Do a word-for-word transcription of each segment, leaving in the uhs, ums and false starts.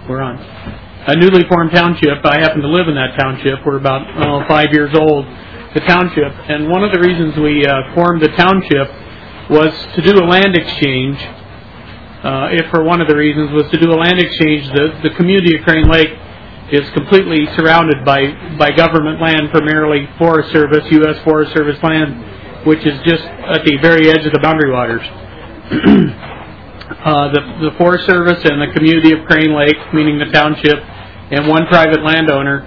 we're on. A newly formed township. I happen to live in that township. We're about oh, five years old, the township. And one of the reasons we uh, formed the township was to do a land exchange. Uh, if for one of the reasons was to do a land exchange, the, the community of Crane Lake is completely surrounded by, by government land, primarily Forest Service, U S Forest Service land, which is just at the very edge of the boundary waters. uh, the, the Forest Service and the community of Crane Lake, meaning the township, and one private landowner,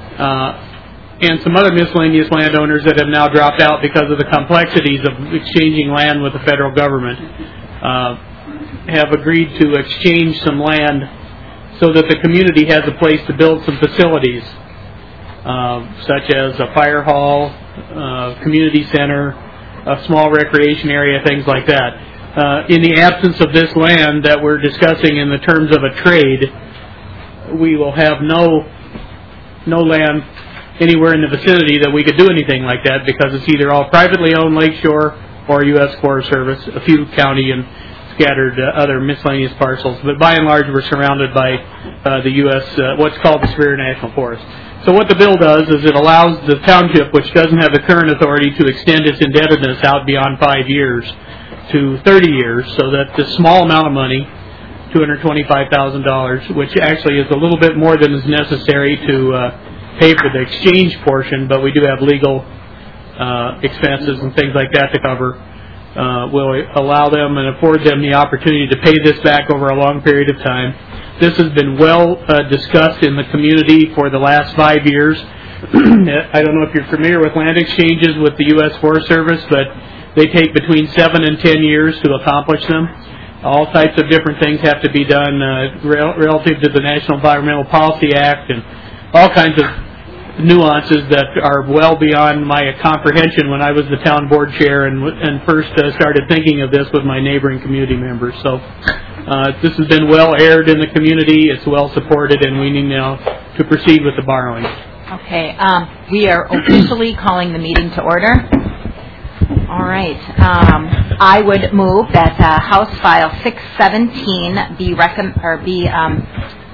uh, and some other miscellaneous landowners that have now dropped out because of the complexities of exchanging land with the federal government, uh, have agreed to exchange some land so that the community has a place to build some facilities, uh, such as a fire hall, uh, community center, a small recreation area, things like that. Uh, in the absence of this land that we're discussing in the terms of a trade, we will have no no land anywhere in the vicinity that we could do anything like that, because it's either all privately owned lakeshore or U S Forest Service, a few county and scattered uh, other miscellaneous parcels. But by and large, we're surrounded by uh, the U S, uh, what's called the Superior National Forest. So what the bill does is it allows the township, which doesn't have the current authority to extend its indebtedness out beyond five years, to thirty years, so that the small amount of money, two hundred twenty-five thousand dollars, which actually is a little bit more than is necessary to uh, pay for the exchange portion, but we do have legal uh, expenses and things like that to cover, uh, will allow them and afford them the opportunity to pay this back over a long period of time. This has been well uh, discussed in the community for the last five years. I don't know if you're familiar with land exchanges with the U S Forest Service, but they take between seven and ten years to accomplish them. All types of different things have to be done uh, rel- relative to the National Environmental Policy Act and all kinds of nuances that are well beyond my comprehension when I was the town board chair and, and first uh, started thinking of this with my neighboring community members. So uh, this has been well aired in the community. It's well supported, and we need now to proceed with the borrowing. Okay. Um, we are officially calling the meeting to order. All right. Um, I would move that uh, House File six seventeen be recom- or be um,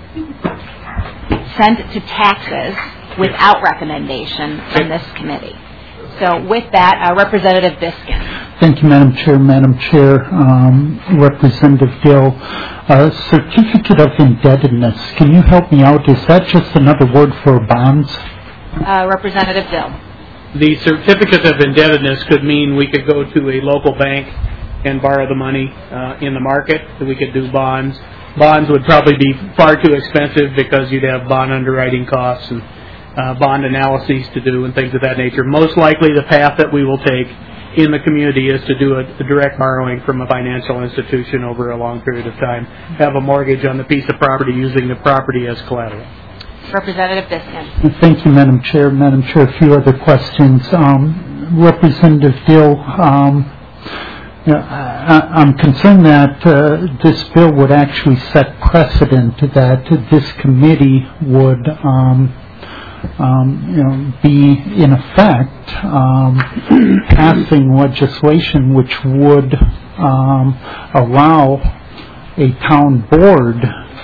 sent to taxes without recommendation from this committee. So with that, uh, Representative Biskin. Thank you, Madam Chair. Madam Chair, um, Representative Dill, uh, certificate of indebtedness. Can you help me out? Is that just another word for bonds? Uh, Representative Dill. The certificate of indebtedness could mean we could go to a local bank and borrow the money uh, in the market. So we could do bonds. Bonds would probably be far too expensive because you'd have bond underwriting costs and uh, bond analyses to do and things of that nature. Most likely the path that we will take in the community is to do a, a direct borrowing from a financial institution over a long period of time, have a mortgage on the piece of property using the property as collateral. Representative Biskin. Thank you, Madam Chair. Madam Chair, a few other questions. Um, Representative Dill, um, you know, I, I'm concerned that uh, this bill would actually set precedent that this committee would um, um, you know, be, in effect, um, passing legislation which would um, allow a town board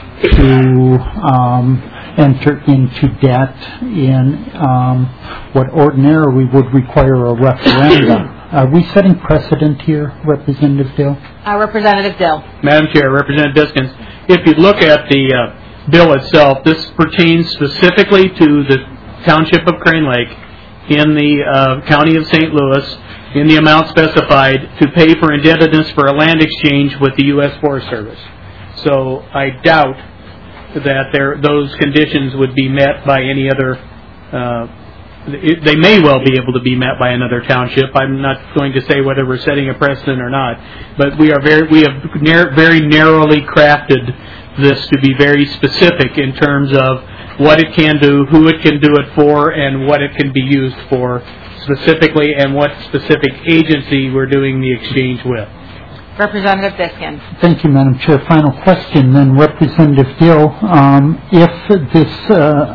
to um, enter into debt in um, what ordinarily would require a referendum. Are we setting precedent here, Representative Dill? Uh, Representative Dill. Madam Chair, Representative Biskins, if you look at the uh, bill itself, this pertains specifically to the Township of Crane Lake in the uh, County of Saint Louis in the amount specified to pay for indebtedness for a land exchange with the U S Forest Service. So I doubt that there, those conditions would be met by any other, uh, it, they may well be able to be met by another township. I'm not going to say whether we're setting a precedent or not, but we are very, we have nar- very narrowly crafted this to be very specific in terms of what it can do, who it can do it for, and what it can be used for specifically, and what specific agency we're doing the exchange with. Representative Biskin. Thank you, Madam Chair. Final question then, Representative Dill. Um, if this uh,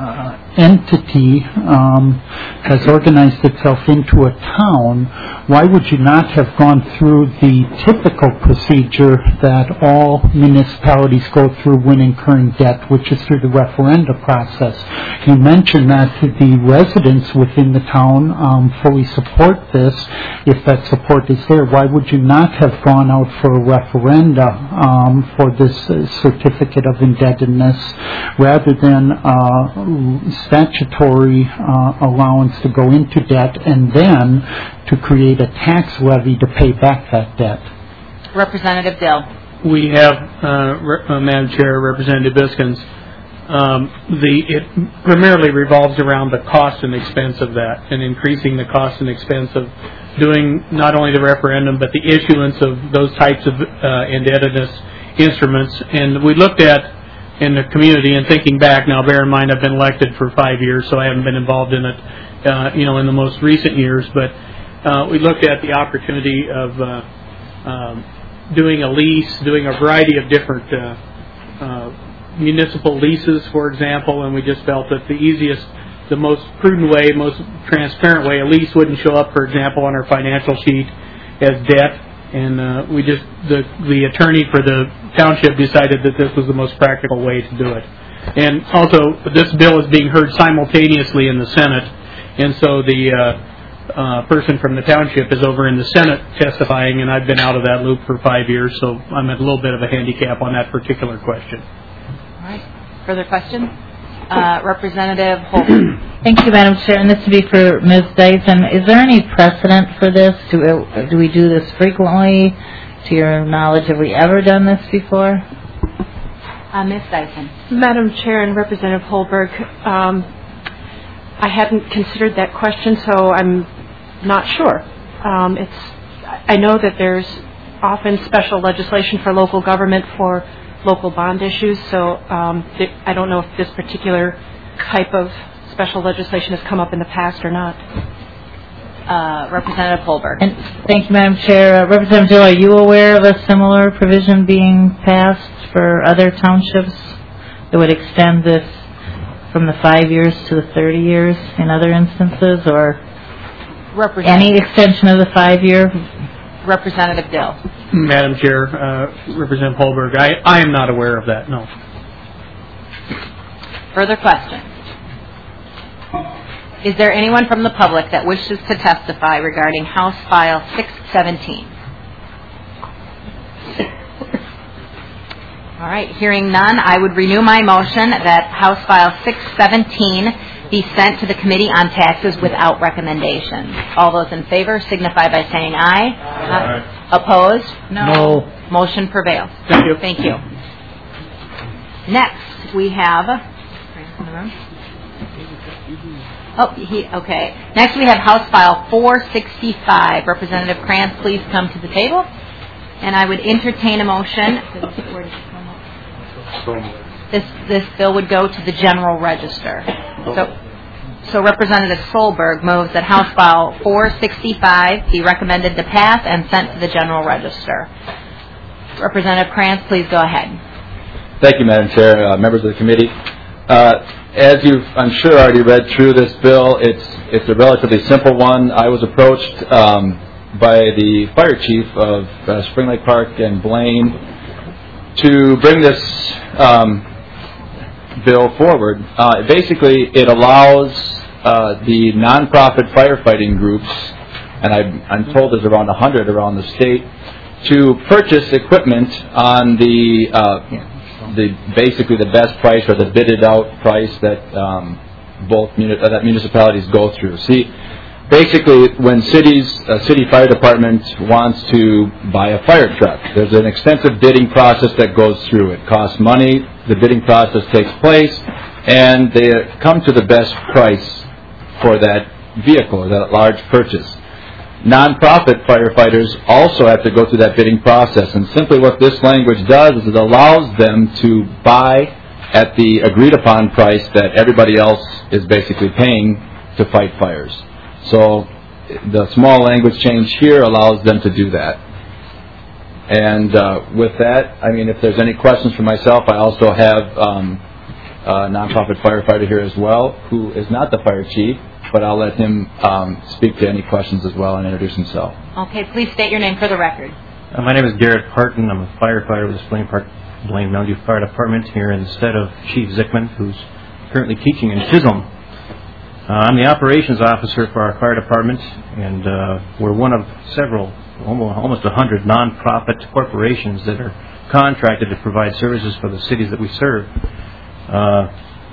entity um, has organized itself into a town, why would you not have gone through the typical procedure that all municipalities go through when incurring debt, which is through the referenda process? You mentioned that the residents within the town um, fully support this. If that support is there, why would you not have gone out for a referenda um, for this uh, certificate of indebtedness rather than uh, statutory uh, allowance to go into debt and then to create a tax levy to pay back that debt? Representative Dill. We have, uh, Re- uh, Madam Chair, Representative Biskins, um, the it primarily revolves around the cost and expense of that, and increasing the cost and expense of doing not only the referendum but the issuance of those types of uh, indebtedness instruments. And we looked at in the community, and thinking back now, bear in mind I've been elected for five years, so I haven't been involved in it, uh, you know, in the most recent years. But uh, we looked at the opportunity of uh, um, doing a lease, doing a variety of different uh, uh, municipal leases, for example, and we just felt that the easiest, the most prudent way, most transparent way, a lease wouldn't show up, for example, on our financial sheet as debt. And uh, we just, the the attorney for the township decided that this was the most practical way to do it. And also, this bill is being heard simultaneously in the Senate, and so the uh, uh, person from the township is over in the Senate testifying, and I've been out of that loop for five years, so I'm at a little bit of a handicap on that particular question. All right. Further questions? Uh, Representative Holden. Thank you, Madam Chair. And this would be for Miz Dyson. Is there any precedent for this? Do, uh, do we do this frequently? To your knowledge, have we ever done this before? Uh, Miz Dyson. Madam Chair and Representative Holberg, um, I hadn't considered that question, so I'm not sure. Um, it's, I know that there's often special legislation for local government for local bond issues, so um, th- I don't know if this particular type of special legislation has come up in the past or not. Uh, Representative Holberg. And thank you, Madam Chair. Uh, Representative Dill, are you aware of a similar provision being passed for other townships that would extend this from the five years to the thirty years in other instances, or any extension of the five-year? Representative Dill. Madam Chair, uh, Representative Holberg, I, I am not aware of that, no. Further questions? Is there anyone from the public that wishes to testify regarding House File six seventeen? All right, hearing none, I would renew my motion that House File six seventeen be sent to the Committee on Taxes without recommendation. All those in favor signify by saying aye. Aye. Opposed? No. No. Motion prevails. Thank you. Thank you. Next, we have... Oh, he, okay. Next, we have House File four sixty-five. Representative Krantz, please come to the table. And I would entertain a motion. This this bill would go to the General Register. So, so Representative Solberg moves that House File four sixty-five be recommended to pass and sent to the General Register. Representative Krantz, please go ahead. Thank you, Madam Chair, uh, members of the committee. Uh, as you've, I'm sure, already read through this bill, it's it's a relatively simple one. I was approached um, by the fire chief of uh, Spring Lake Park and Blaine to bring this um, bill forward. Uh, basically, it allows uh, the nonprofit firefighting groups, and I'm, I'm told there's around one hundred around the state, to purchase equipment on the uh, the basically the best price or the bidded out price that um, both muni- uh, that municipalities go through. See, basically, when cities, a city fire department wants to buy a fire truck, there's an extensive bidding process that goes through. It costs money. The bidding process takes place, and they come to the best price for that vehicle, that large purchase. Non-profit firefighters also have to go through that bidding process, and simply what this language does is it allows them to buy at the agreed-upon price that everybody else is basically paying to fight fires. So the small language change here allows them to do that. And uh, with that, I mean, if there's any questions for myself, I also have um, uh, nonprofit firefighter here as well, who is not the fire chief, but I'll let him um, speak to any questions as well and introduce himself. Okay, please state your name for the record. Uh, my name is Garrett Parton. I'm a firefighter with the Blaine Park, Blaine Mountain View Fire Department here instead of Chief Zickman, who's currently teaching in Chisholm. Uh, I'm the operations officer for our fire department, and uh, we're one of several, almost, almost one hundred nonprofit corporations that are contracted to provide services for the cities that we serve. Uh,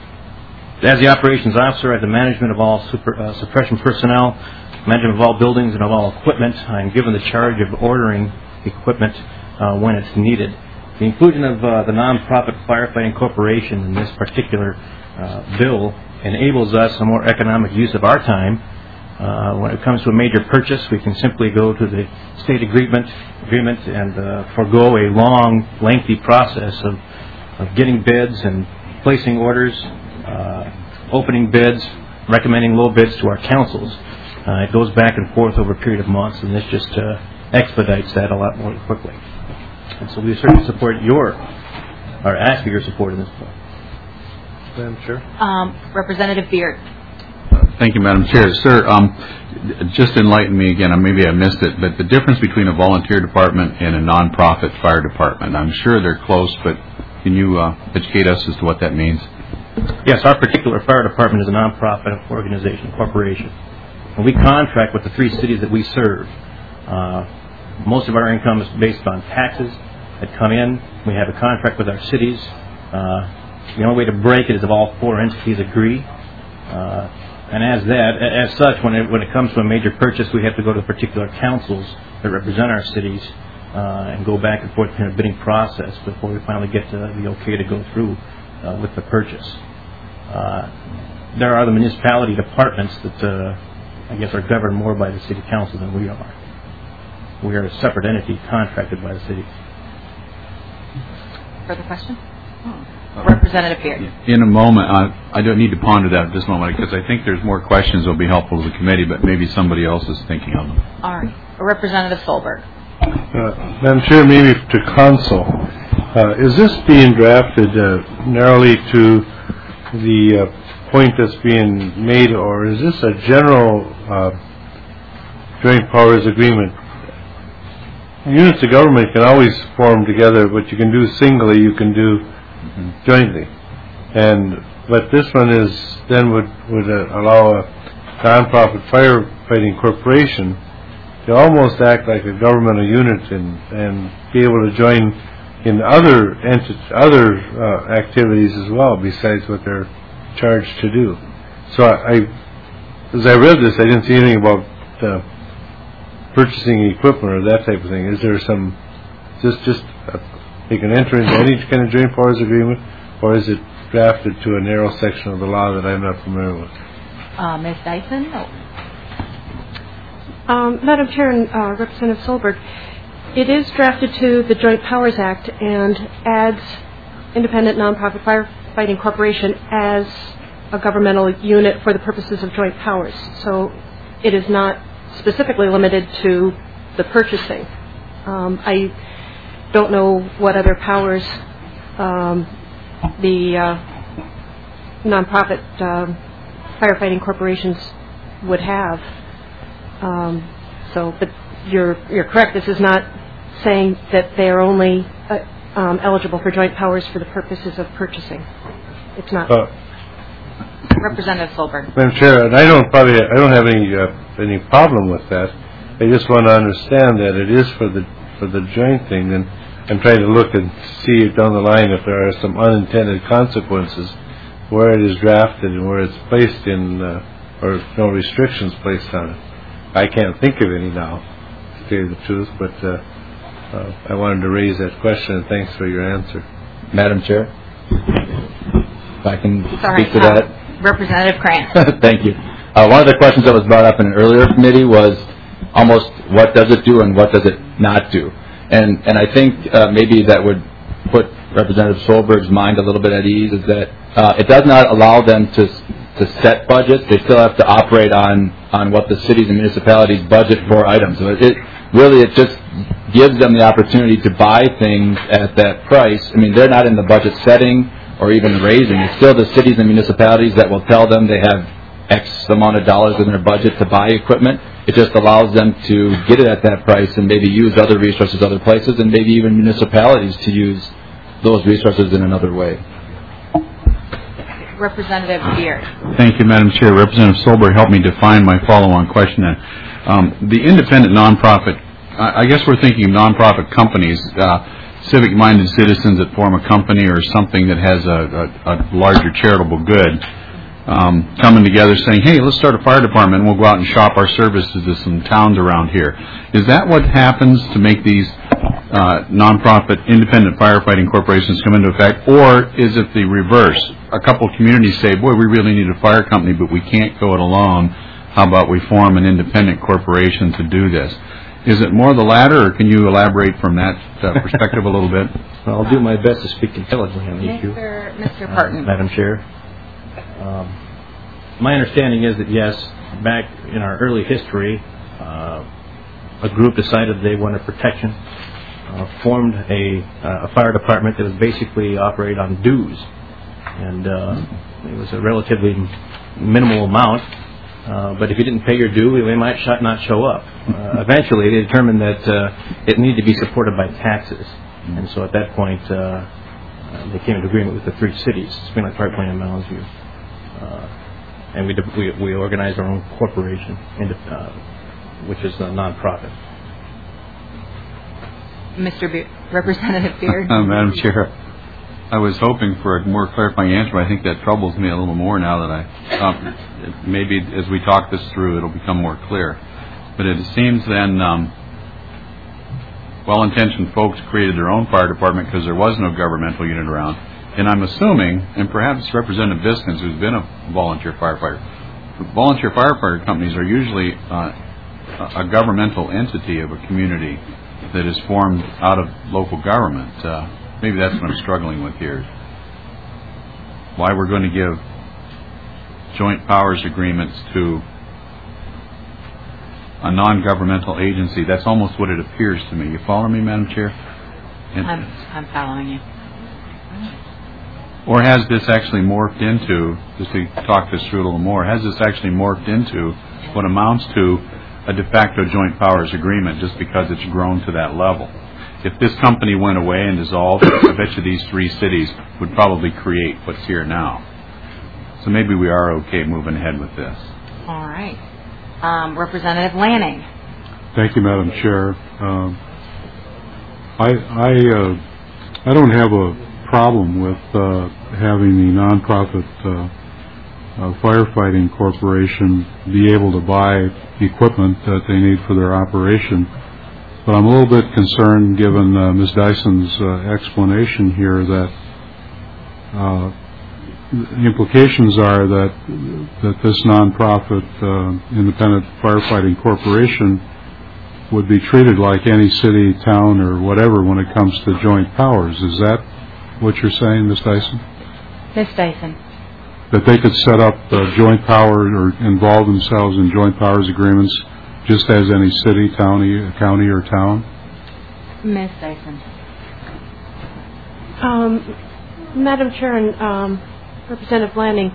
as the operations officer, I have the management of all super, uh, suppression personnel, management of all buildings and of all equipment. I'm given the charge of ordering equipment uh, when it's needed. The inclusion of uh, the nonprofit firefighting corporation in this particular uh, bill enables us a more economic use of our time. Uh, when it comes to a major purchase, we can simply go to the state agreement, agreement and uh, forego a long, lengthy process of, of getting bids and placing orders, uh, opening bids, recommending low bids to our councils. Uh, it goes back and forth over a period of months, and this just uh, expedites that a lot more quickly. And so we certainly support your, or ask for your support in this point. Madam Chair. Um, Representative Beard. Thank you, Madam Chair. Sir, um, just enlighten me again, or maybe I missed it, but the difference between a volunteer department and a nonprofit fire department, I'm sure they're close, but can you uh, educate us as to what that means? Yes, our particular fire department is a nonprofit organization, corporation. And we contract with the three cities that we serve. Uh, most of our income is based on taxes that come in. We have a contract with our cities. Uh, the only way to break it is if all four entities agree. Uh, and as that, as such, when it, when it comes to a major purchase, we have to go to the particular councils that represent our cities uh, and go back and forth in a bidding process before we finally get to the okay to go through uh, with the purchase. Uh, there are the municipality departments that uh, I guess are governed more by the city council than we are. We are a separate entity contracted by the city. Further question? Oh. Representative Beard. In a moment, uh, I don't need to ponder that at this moment because I think there's more questions that will be helpful to the committee, but maybe somebody else is thinking of them. All right. Representative Solberg. Uh, Madam Chair, maybe to council, uh, is this being drafted uh, narrowly to the uh, point that's being made, or is this a general uh, joint powers agreement? Units of government can always form together. What you can do singly, you can do mm-hmm. jointly. And but this one is then would would uh, allow a nonprofit firefighting corporation to almost act like a governmental unit and and be able to join in other enti- other uh, activities as well besides what they're charged to do. So I, I as I read this, I didn't see anything about uh, purchasing equipment or that type of thing. Is there some just just uh, they can enter into any kind of joint powers agreement, or is it drafted to a narrow section of the law that I'm not familiar with? Uh, Miz Dyson? No. Um, Madam Chair and uh, Representative Solberg, it is drafted to the Joint Powers Act and adds independent nonprofit firefighting corporation as a governmental unit for the purposes of joint powers. So it is not specifically limited to the purchasing. Um, I don't know what other powers um, the uh, nonprofit uh, firefighting corporations would have. Um, so, but you're you're correct. This is not saying that they are only uh, um, eligible for joint powers for the purposes of purchasing. It's not. Uh, Representative Solberg. Madam Chair, and I don't probably I don't have any uh, any problem with that. I just want to understand that it is for the for the joint thing, and I'm trying to look and see down the line if there are some unintended consequences where it is drafted and where it's placed in, uh, or no restrictions placed on it. I can't think of any now, to tell you the truth, but uh, uh, I wanted to raise that question, and thanks for your answer. Madam Chair, if I can Sorry, speak to uh, that. Representative Krantz. Thank you. Uh, one of the questions that was brought up in an earlier committee was almost what does it do and what does it not do? And and I think uh, maybe that would put Representative Solberg's mind a little bit at ease, is that uh, it does not allow them to to set budgets. They still have to operate on, on what the cities and municipalities budget for items. So it really it just gives them the opportunity to buy things at that price. I mean, they're not in the budget setting or even raising. It's still the cities and municipalities that will tell them they have X amount of dollars in their budget to buy equipment. It just allows them to get it at that price and maybe use other resources other places, and maybe even municipalities to use those resources in another way. Representative Beard. Thank you, Madam Chair. Representative Solberg helped me define my follow-on question. Um, the independent nonprofit, I, I guess we're thinking of nonprofit companies, uh, civic-minded citizens that form a company or something that has a, a, a larger charitable good, um, coming together saying, hey, let's start a fire department and we'll go out and shop our services to some towns around here. Is that what happens to make these uh, nonprofit independent firefighting corporations come into effect, or is it the reverse? A couple of communities say, boy, we really need a fire company, but we can't go it alone. How about we form an independent corporation to do this? Is it more the latter, or can you elaborate from that uh, perspective a little bit? Well, I'll do my best to speak intelligently on the issue. Mister Mister Parton. Uh, Madam Chair. Um, my understanding is that, yes, back in our early history, uh, a group decided they wanted protection, uh, formed a, uh, a fire department that was basically operated on dues. And uh, it was a relatively minimal amount. Uh, but if you didn't pay your due, they might sh- not show up. Uh, eventually, they determined that uh, it needed to be supported by taxes. And so at that point, uh, uh, they came into agreement with the three cities, Spring Lake, Park Plain, and Mounds View. Uh, and we, de- we we organized our own corporation, into, uh, which is a nonprofit. Mister Be- Representative Beard. Uh, Madam Chair, I was hoping for a more clarifying answer, but I think that troubles me a little more now that I, um, maybe as we talk this through, it'll become more clear. But it seems then um, well-intentioned folks created their own fire department because there was no governmental unit around. And I'm assuming, and perhaps Representative Biskins, who's been a volunteer firefighter, volunteer firefighter companies are usually uh, a governmental entity of a community that is formed out of local government. Uh, maybe that's what I'm struggling with here. Why we're going to give joint powers agreements to a non-governmental agency, that's almost what it appears to me. You follow me, Madam Chair? And I'm, I'm following you. Or has this actually morphed into, just to talk this through a little more, has this actually morphed into what amounts to a de facto joint powers agreement just because it's grown to that level? If this company went away and dissolved, I bet you these three cities would probably create what's here now. So maybe we are okay moving ahead with this. All right. Um, Representative Lanning. Thank you, Madam Chair. Um, I I, uh, I don't have a problem with uh, having the nonprofit uh, uh, firefighting corporation be able to buy equipment that they need for their operation. But I'm a little bit concerned, given uh, Miz Dyson's uh, explanation here, that uh, the implications are that that this nonprofit uh, independent firefighting corporation would be treated like any city, town, or whatever when it comes to joint powers. Is that what you're saying, Miz Dyson? Miz Dyson. That they could set up uh, joint power or involve themselves in joint powers agreements just as any city, county, county or town? Miz Dyson. Um, Madam Chair and um, Representative Lanning,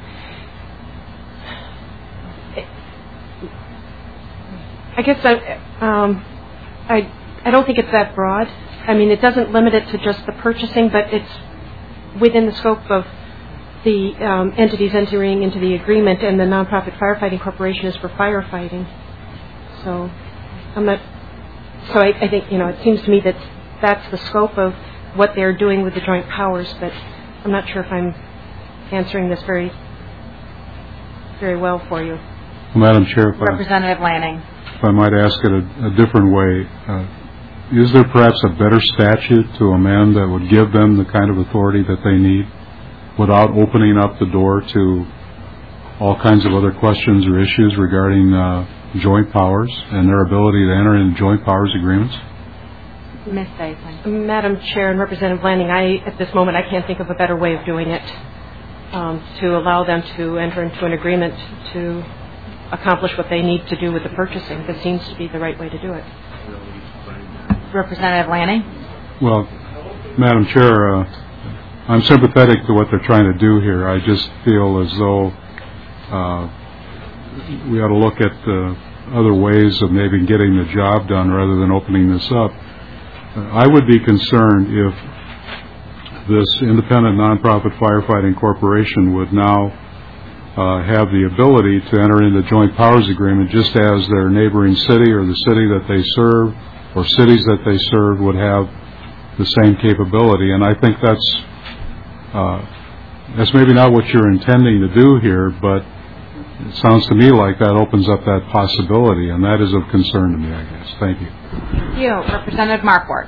I guess I, um, I, I don't think it's that broad. I mean, it doesn't limit it to just the purchasing, but it's within the scope of the um, entities entering into the agreement, and the nonprofit firefighting corporation is for firefighting. So, I'm not. So I, I think you know. It seems to me that that's the scope of what they're doing with the joint powers, but I'm not sure if I'm answering this very, very well for you. Well, Madam Chair, if Representative I, Lanning. If I might ask it a, a different way, uh, is there perhaps a better statute to amend that would give them the kind of authority that they need without opening up the door to all kinds of other questions or issues regarding uh, joint powers and their ability to enter into joint powers agreements? Miz Dyson. Madam Chair and Representative Lanning, I, at this moment, I can't think of a better way of doing it, um, to allow them to enter into an agreement to accomplish what they need to do with the purchasing. That seems to be the right way to do it. Representative Lanning. Well, Madam Chair, uh, I'm sympathetic to what they're trying to do here. I just feel as though uh, we ought to look at uh, other ways of maybe getting the job done rather than opening this up. Uh, I would be concerned if this independent nonprofit firefighting corporation would now uh, have the ability to enter into joint powers agreement just as their neighboring city or the city that they serve or cities that they serve would have the same capability. And I think that's uh, that's maybe not what you're intending to do here, but it sounds to me like that opens up that possibility, and that is of concern to me, I guess. Thank you. Thank you. Representative Markwart.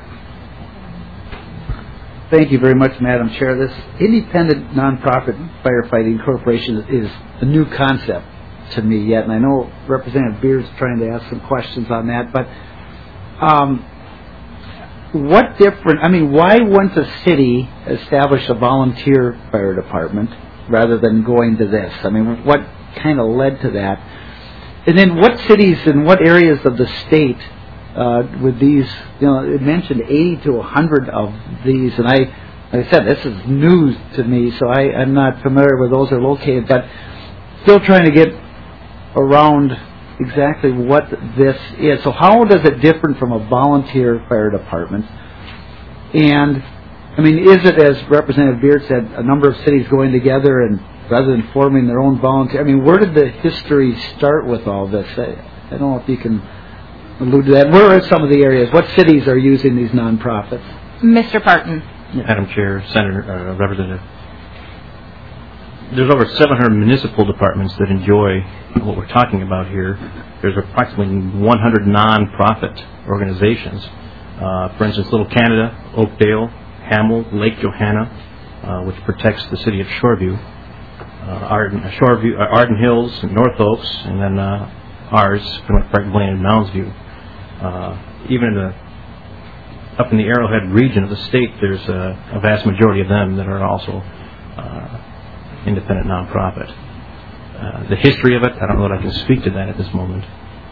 Thank you very much, Madam Chair. This independent nonprofit firefighting corporation is a new concept to me yet, and I know Representative Beers is trying to ask some questions on that, but um, what different, I mean, why wouldn't a city establish a volunteer fire department rather than going to this? I mean, what kind of led to that? And then what cities and what areas of the state uh, with these, you know, it mentioned eighty to one hundred of these, and I, like I said, this is news to me, so I, I'm not familiar where those are located, but still trying to get around exactly what this is. So how does it differ from a volunteer fire department? And, I mean, is it, as Representative Beard said, a number of cities going together and rather than forming their own volunteer? I mean, where did the history start with all this? I, I don't know if you can allude to that. Where are some of the areas? What cities are using these nonprofits? Mister Parton. Madam Chair, Senator, uh, Representative, there's over seven hundred municipal departments that enjoy what we're talking about here. There's approximately one hundred non-profit organizations. Uh, for instance, Little Canada, Oakdale, Hamel, Lake Johanna, uh, which protects the city of Shoreview, uh, Arden, Shoreview, uh, Arden Hills, North Oaks, and then uh, ours, Springwood Park, Blaine, and Mounds View. Uh, even in the up in the Arrowhead region of the state, there's a, a vast majority of them that are also uh, independent nonprofit. Uh, the history of it, I don't know that I can speak to that at this moment.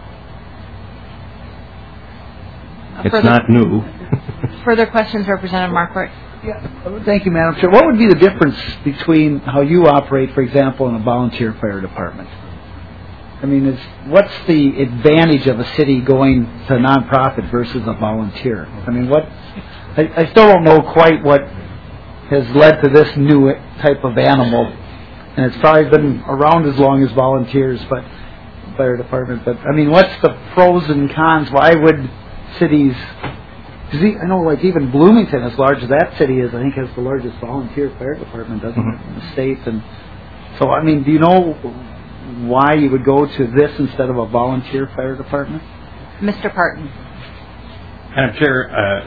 It's further, not new. Further questions, Representative Markwart? Yeah. Thank you, Madam Chair. What would be the difference between how you operate, for example, in a volunteer fire department? I mean, is, what's the advantage of a city going to a nonprofit versus a volunteer? I mean, what? I, I still don't know quite what has led to this new type of animal, and it's probably been around as long as volunteers, but fire department. But I mean, what's the pros and cons? Why would cities? Cause I know, like even Bloomington, as large as that city is, I think has the largest volunteer fire department, doesn't mm-hmm. it, in the state? And so, I mean, do you know why you would go to this instead of a volunteer fire department? Mister Parton. Madam Chair,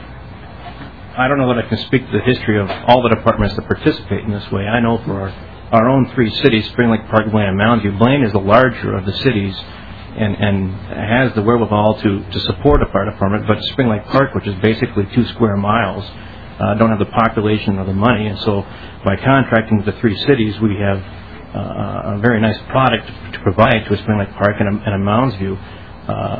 uh, I don't know that I can speak to the history of all the departments that participate in this way. I know for our, our own three cities, Spring Lake, Park, Blaine, and Mounds View, Blaine is the larger of the cities and, and has the wherewithal to, to support a fire department, but Spring Lake Park, which is basically two square miles, uh, don't have the population or the money, and so by contracting with the three cities, we have Uh, a very nice product to provide to a Spring Lake Park and a, and a Mounds View. Uh,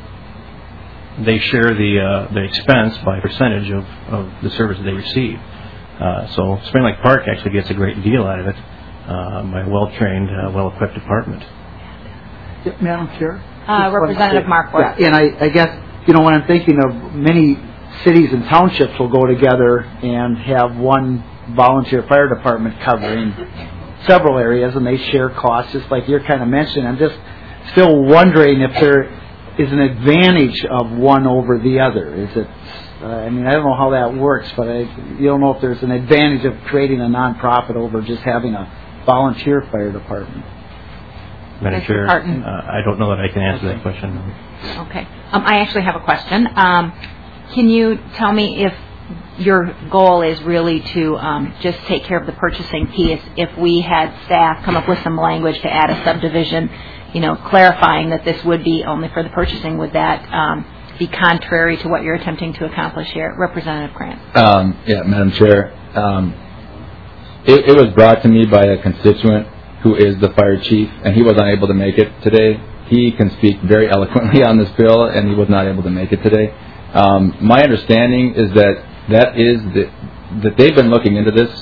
they share the uh, the expense by percentage of, of the service they receive. Uh, so Spring Lake Park actually gets a great deal out of it uh, by a well-trained, uh, well-equipped department. Yeah, Madam Chair? Uh, Representative Markwart. Yeah, and I, I guess, you know, when I'm thinking of many cities and townships will go together and have one volunteer fire department covering several areas, and they share costs, just like you're kind of mentioning. I'm just still wondering if there is an advantage of one over the other. Is it? Uh, I mean, I don't know how that works, but I, you don't know if there's an advantage of creating a nonprofit over just having a volunteer fire department. Madam Chair, uh, I don't know that I can answer okay. that question. Okay. Um, I actually have a question. Um, can you tell me if your goal is really to um, just take care of the purchasing piece? If we had staff come up with some language to add a subdivision, you know, clarifying that this would be only for the purchasing, would that um, be contrary to what you're attempting to accomplish here? Representative Grant. Um, yeah, Madam Chair. Um, it, it was brought to me by a constituent who is the fire chief, and he was unable to make it today. He can speak very eloquently on this bill, and he was not able to make it today. Um, my understanding is that That is the, that they've been looking into this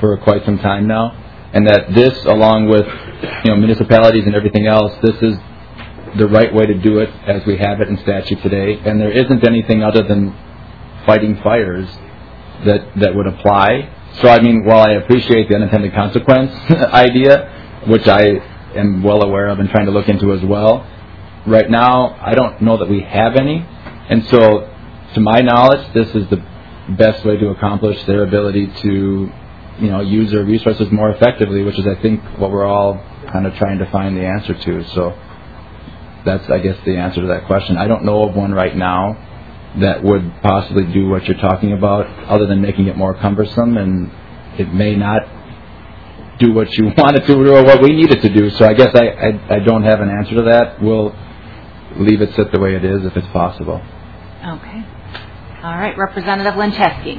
for quite some time now, and that this, along with you know municipalities and everything else, this is the right way to do it as we have it in statute today, and there isn't anything other than fighting fires that that would apply. So I mean, while I appreciate the unintended consequence idea, which I am well aware of and trying to look into as well, right now I don't know that we have any, and so to my knowledge, this is the best way to accomplish their ability to you know use their resources more effectively, which is I think what we're all kind of trying to find the answer to. So that's, I guess, the answer to that question. I don't know of one right now that would possibly do what you're talking about, other than making it more cumbersome, and it may not do what you want it to do or what we need it to do. So I guess I, I, I don't have an answer to that. We'll leave it sit the way it is if it's possible. Okay. All right. Representative Lincheski.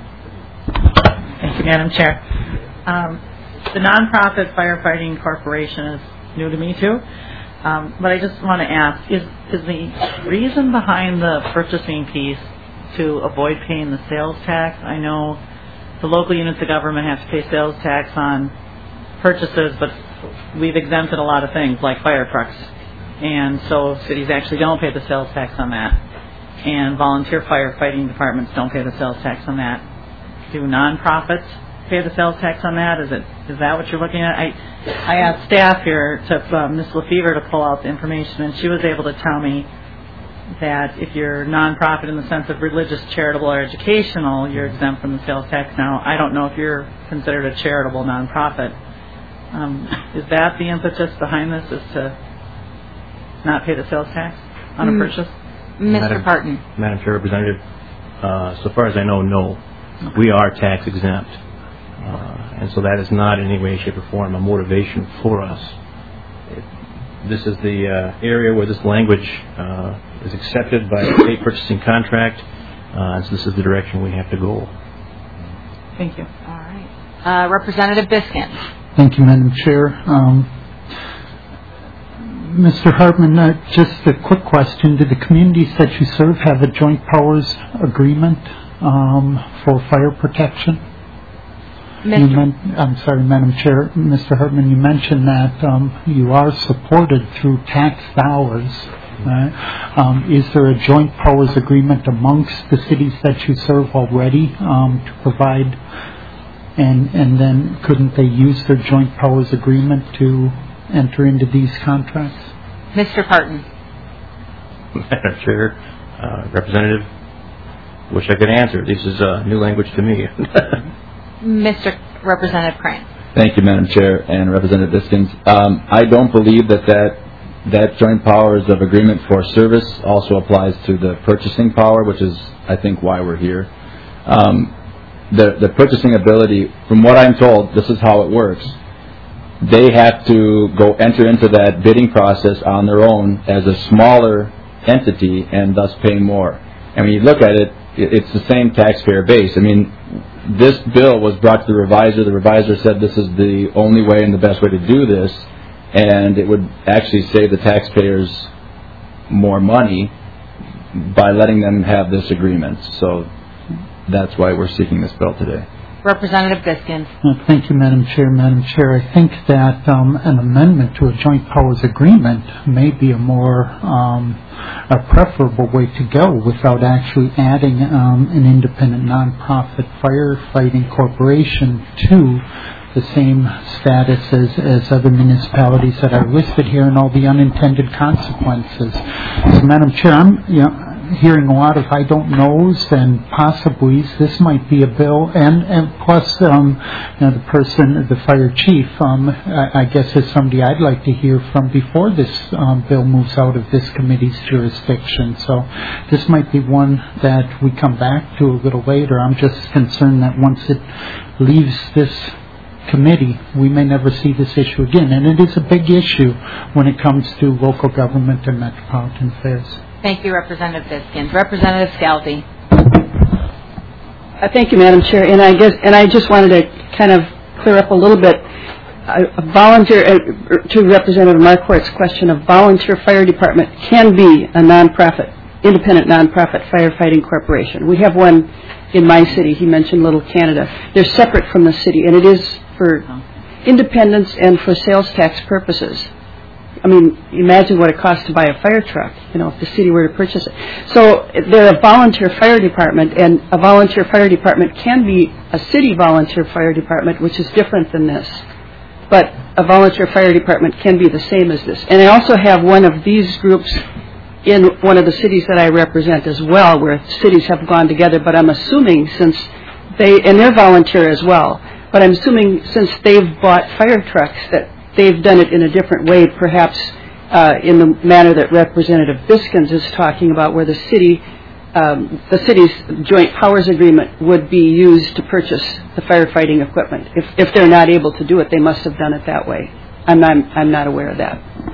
Thank you, Madam Chair. Um, the Nonprofit Firefighting Corporation is new to me, too. Um, but I just want to ask, is, is the reason behind the purchasing piece to avoid paying the sales tax? I know the local units of government have to pay sales tax on purchases, but we've exempted a lot of things like fire trucks. And so cities actually don't pay the sales tax on that. And volunteer firefighting departments don't pay the sales tax on that. Do nonprofits pay the sales tax on that? Is it is that what you're looking at? I I asked staff here to uh, Miz Lefevre to pull out the information, and she was able to tell me that if you're nonprofit in the sense of religious, charitable, or educational, you're exempt from the sales tax. Now, I don't know if you're considered a charitable nonprofit. Um, is that the impetus behind this? Is to not pay the sales tax on a Mm. purchase? Mister Madam, Parton. Madam Chair, Representative, uh, so far as I know, no. We are tax exempt. Uh, and so that is not in any way, shape, or form a motivation for us. It, this is the uh, area where this language uh, is accepted by the state purchasing contract, uh, and so this is the direction we have to go. Thank you. All right. Uh, Representative Biskin. Thank you, Madam Chair. Um, Mister Hartman, uh, just a quick question. Do the communities that you serve have a joint powers agreement um, for fire protection? You men- I'm sorry, Madam Chair. Mister Hartman, you mentioned that um, you are supported through tax dollars. Right? Um, is there a joint powers agreement amongst the cities that you serve already um, to provide, and and then couldn't they use their joint powers agreement to enter into these contracts? Mister Parton. Madam Chair, uh, Representative, wish I could answer. This is uh, new language to me. Mister Representative Crane. Thank you, Madam Chair and Representative Biskins. Um, I don't believe that, that that joint powers of agreement for service also applies to the purchasing power, which is, I think, why we're here. Um, the, the purchasing ability, from what I'm told, this is how it works. They have to go enter into that bidding process on their own as a smaller entity and thus pay more. And when you look at it, it's the same taxpayer base. I mean, this bill was brought to the reviser. The reviser said this is the only way and the best way to do this, and it would actually save the taxpayers more money by letting them have this agreement. So that's why we're seeking this bill today. Representative Biskins. Uh, thank you, Madam Chair. Madam Chair, I think that um, an amendment to a joint powers agreement may be a more um, a preferable way to go without actually adding um, an independent nonprofit firefighting corporation to the same status as, as other municipalities that are listed here, and all the unintended consequences. So, Madam Chair, I'm you know. hearing a lot of I don't knows and possibly this might be a bill, and and plus um, you know, the person, the fire chief, um, I, I guess is somebody I'd like to hear from before this um, bill moves out of this committee's jurisdiction. So this might be one that we come back to a little later. I'm just concerned that once it leaves this committee, we may never see this issue again, and it is a big issue when it comes to local government and metropolitan affairs. Thank you, Representative Biskins. Representative Scalzi. Uh, thank you, Madam Chair. And I guess, and I just wanted to kind of clear up a little bit. Uh, a volunteer, uh, to Representative Marquardt's question, a volunteer fire department can be a nonprofit independent nonprofit firefighting corporation. We have one in my city. He mentioned Little Canada. They're separate from the city, and it is for independence and for sales tax purposes. I mean, imagine what it costs to buy a fire truck, you know, if the city were to purchase it. So they're a volunteer fire department, and a volunteer fire department can be a city volunteer fire department, which is different than this. But a volunteer fire department can be the same as this. And I also have one of these groups in one of the cities that I represent as well, where cities have gone together, but I'm assuming since they, and they're volunteer as well, but I'm assuming since they've bought fire trucks that they've done it in a different way, perhaps uh, in the manner that Representative Biskins is talking about, where the city, um, the city's joint powers agreement would be used to purchase the firefighting equipment. If, if they're not able to do it, they must have done it that way. I'm not, I'm not aware of that.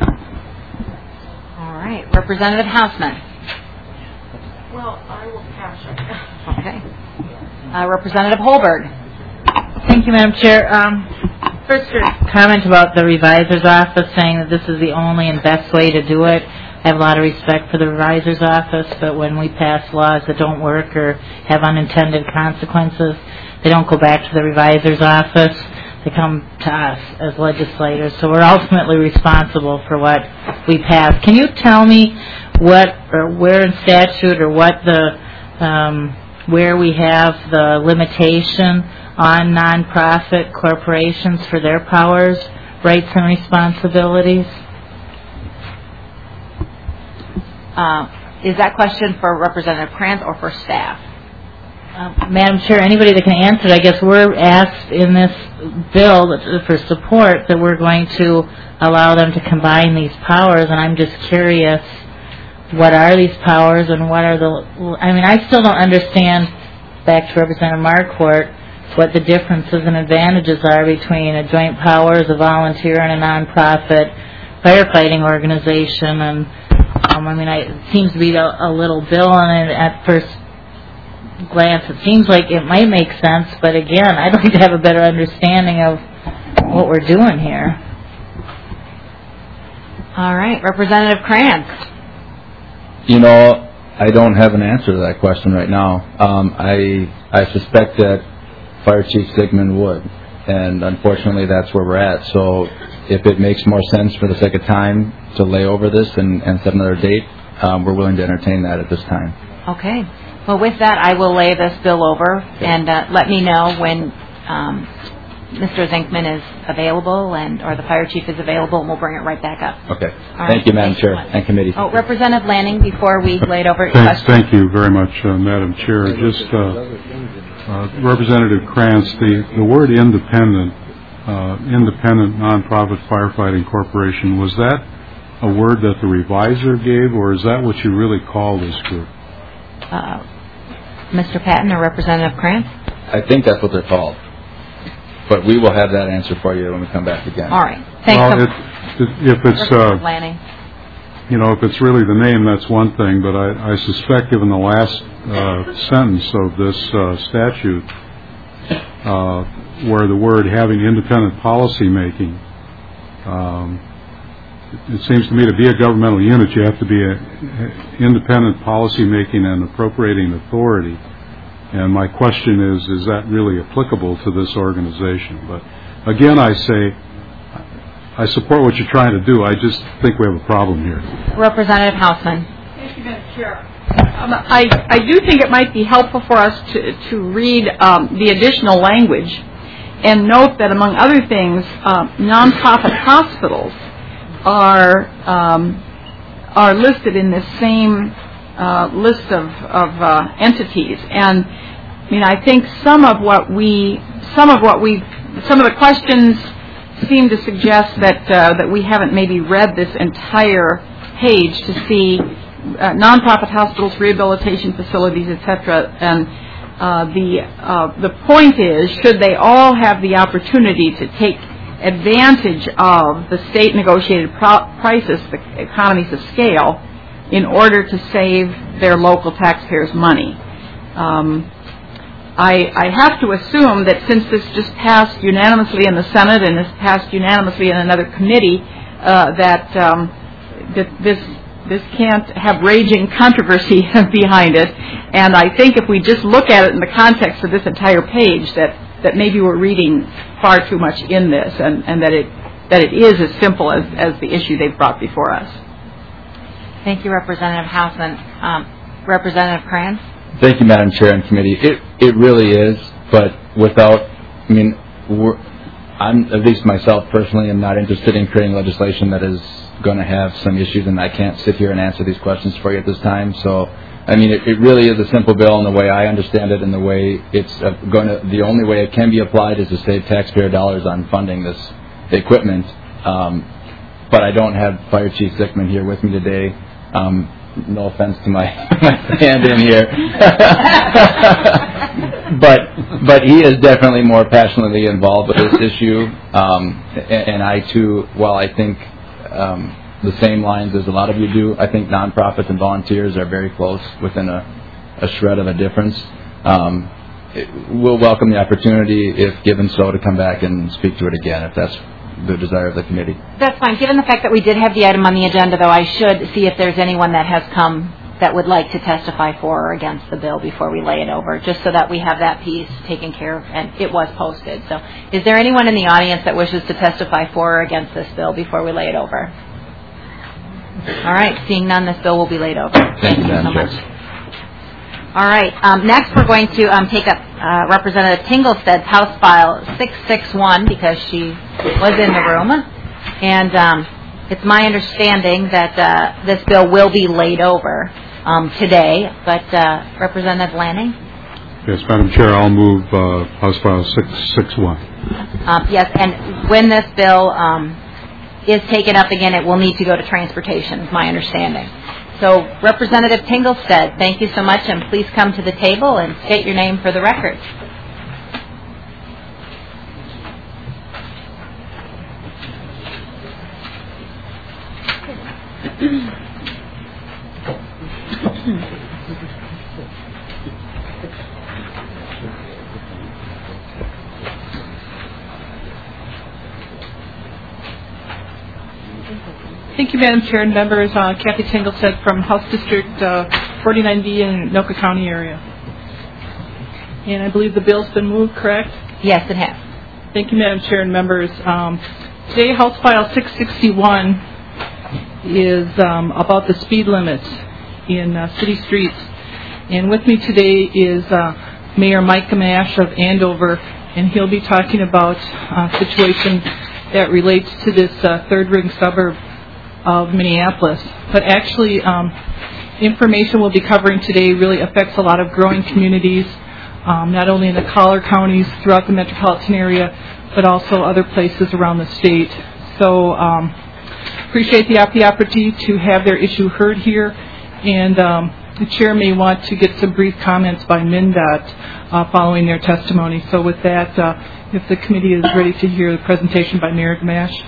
All right, Representative Hausman. Well, I will pass. Okay. Uh, Representative Holberg. Thank you, Madam Chair. Um, First, your comment about the revisor's office saying that this is the only and best way to do it. I have a lot of respect for the revisor's office, but when we pass laws that don't work or have unintended consequences, they don't go back to the revisor's office. They come to us as legislators, so we're ultimately responsible for what we pass. Can you tell me what or where in statute or what the um, where we have the limitation on nonprofit corporations for their powers, rights, and responsibilities? Uh, is that question for Representative Krantz or for staff? Uh, Madam Chair, anybody that can answer it, I guess we're asked in this bill for support that we're going to allow them to combine these powers, and I'm just curious, what are these powers and what are the, I mean, I still don't understand, back to Representative Marquardt, what the differences and advantages are between a joint powers, a volunteer, and a nonprofit firefighting organization. And um, I mean, I, it seems to be a, a little bill, and at first glance, it seems like it might make sense. But again, I'd like to have a better understanding of what we're doing here. All right, Representative Krantz. You know, I don't have an answer to that question right now. Um, I I suspect that Fire Chief Zigman would, and unfortunately that's where we're at. So if it makes more sense for the sake of time to lay over this and, and set another date, um, we're willing to entertain that at this time. Okay. Well, with that, I will lay this bill over, and uh, let me know when um, Mister Zinkman is available and or the Fire Chief is available, and we'll bring it right back up. Okay. All Thank right. you, Madam Thanks Chair so and Committee. Oh, Representative Lanning, before we lay it over, Thanks, question. thank you very much, uh, Madam Chair. Just uh, uh, Representative Krantz, the, the word independent, uh, independent nonprofit firefighting corporation, was that a word that the revisor gave, or is that what you really call this group? Uh, Mister Patton or Representative Krantz? I think that's what they're called. But we will have that answer for you when we come back again. All right. Thanks. Well, so it, it, if it's uh, Lanning. you know, if it's really the name, that's one thing. But I, I suspect, given the last uh, sentence of this uh, statute, uh, where the word having independent policy making, um, it, it seems to me to be a governmental unit, you have to be an independent policy making and appropriating authority. And my question is, is that really applicable to this organization? But again, I say, I support what you're trying to do. I just think we have a problem here. Representative Hausman. Thank you, Madam Chair. Um, I, I do think it might be helpful for us to, to read um, the additional language and note that, among other things, uh, nonprofit hospitals are um, are listed in this same uh, list of, of uh, entities. And I mean, I think some of what we, some of what we, some of the questions seem to suggest that uh, that we haven't maybe read this entire page to see uh, nonprofit hospitals, rehabilitation facilities, et cetera. And uh, the uh, the point is, should they all have the opportunity to take advantage of the state negotiated pro- prices, the economies of scale, in order to save their local taxpayers money? Um, I, I have to assume that since this just passed unanimously in the Senate and has passed unanimously in another committee, uh, that, um, that this this can't have raging controversy behind it. And I think if we just look at it in the context of this entire page, that, that maybe we're reading far too much in this, and, and that it that it is as simple as, as the issue they've brought before us. Thank you, Representative Hausman. Um, Representative Kranz? Thank you, Madam Chair and Committee. It it really is, but without, I mean, we're, I'm, at least myself personally, am not interested in creating legislation that is going to have some issues, and I can't sit here and answer these questions for you at this time. So, I mean, it, it really is a simple bill in the way I understand it, and the way it's uh, going to, the only way it can be applied is to save taxpayer dollars on funding this equipment. Um, but I don't have Fire Chief Zickman here with me today. Um, no offense to my, my stand-in here. but but he is definitely more passionately involved with this issue. Um, and, and I, too, while I think um, the same lines as a lot of you do, I think nonprofits and volunteers are very close, within a, a shred of a difference. Um, it, we'll welcome the opportunity, if given so, to come back and speak to it again, if that's the desire of the committee. That's fine. Given the fact that we did have the item on the agenda, though, I should see if there's anyone that has come that would like to testify for or against the bill before we lay it over, just so that we have that piece taken care of, and it was posted. So is there anyone in the audience that wishes to testify for or against this bill before we lay it over? All right. Seeing none, this bill will be laid over. Thank, Thank you so much. All right. Um, next, we're going to um, take up uh, Representative Tinglested's House File six sixty-one, because she was in the room. And um, it's my understanding that uh, this bill will be laid over um, today. But uh, Representative Lanning? Yes, Madam Chair, I'll move uh, House File six sixty-one. Um, yes, and when this bill um, is taken up again, it will need to go to Transportation, is my understanding. So, Representative Tinglested, thank you so much, and please come to the table and state your name for the record. Thank you, Madam Chair and members. Uh, Kathy Tinglested from House District uh, forty-nine B in Anoka County area. And I believe the bill's been moved, correct? Yes, it has. Thank you, Madam Chair and members. Um, today, House File six sixty-one is um, about the speed limits in uh, city streets. And with me today is uh, Mayor Mike Gamache of Andover, and he'll be talking about a situation that relates to this uh, third-ring suburb of Minneapolis. But actually, um, information we'll be covering today really affects a lot of growing communities, um, not only in the collar counties throughout the metropolitan area, but also other places around the state. So um, appreciate the opportunity to have their issue heard here, and um, the chair may want to get some brief comments by MnDOT uh, following their testimony. So with that, uh, if the committee is ready to hear the presentation by Mayor Gamache.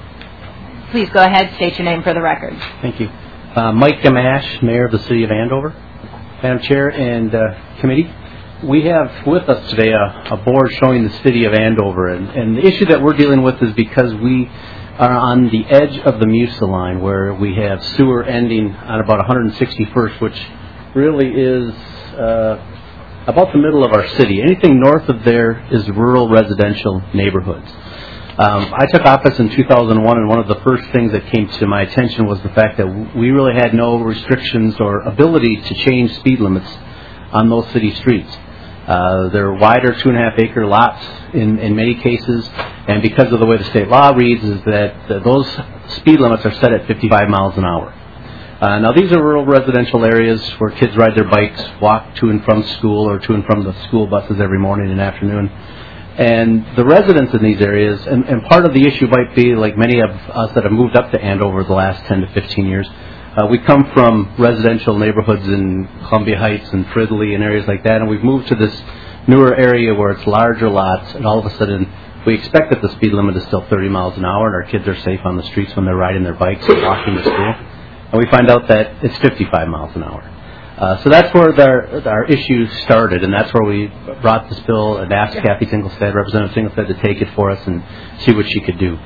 Please go ahead, state your name for the record. Thank you. Uh, Mike Gamache, Mayor of the City of Andover. Madam Chair and uh, Committee, we have with us today a, a board showing the City of Andover, and, and the issue that we're dealing with is because we are on the edge of the Musa line, where we have sewer ending on about one hundred sixty-first, which really is uh, about the middle of our city. Anything north of there is rural residential neighborhoods. Um, I took office in two thousand one, and one of the first things that came to my attention was the fact that we really had no restrictions or ability to change speed limits on those city streets. Uh, they're wider two and a half acre lots in, in many cases, and because of the way the state law reads is that uh, those speed limits are set at fifty-five miles an hour. Uh, now these are rural residential areas where kids ride their bikes, walk to and from school or to and from the school buses every morning and afternoon. And the residents in these areas, and, and part of the issue might be, like many of us that have moved up to Andover the last ten to fifteen years, uh, we come from residential neighborhoods in Columbia Heights and Fridley and areas like that, and we've moved to this newer area where it's larger lots, and all of a sudden we expect that the speed limit is still thirty miles an hour, and our kids are safe on the streets when they're riding their bikes and walking to school. And we find out that it's fifty-five miles an hour. Uh, so that's where our, our issue started, and that's where we brought this bill and asked Kathy Tinglested, Representative Tinglested, to take it for us and see what she could do.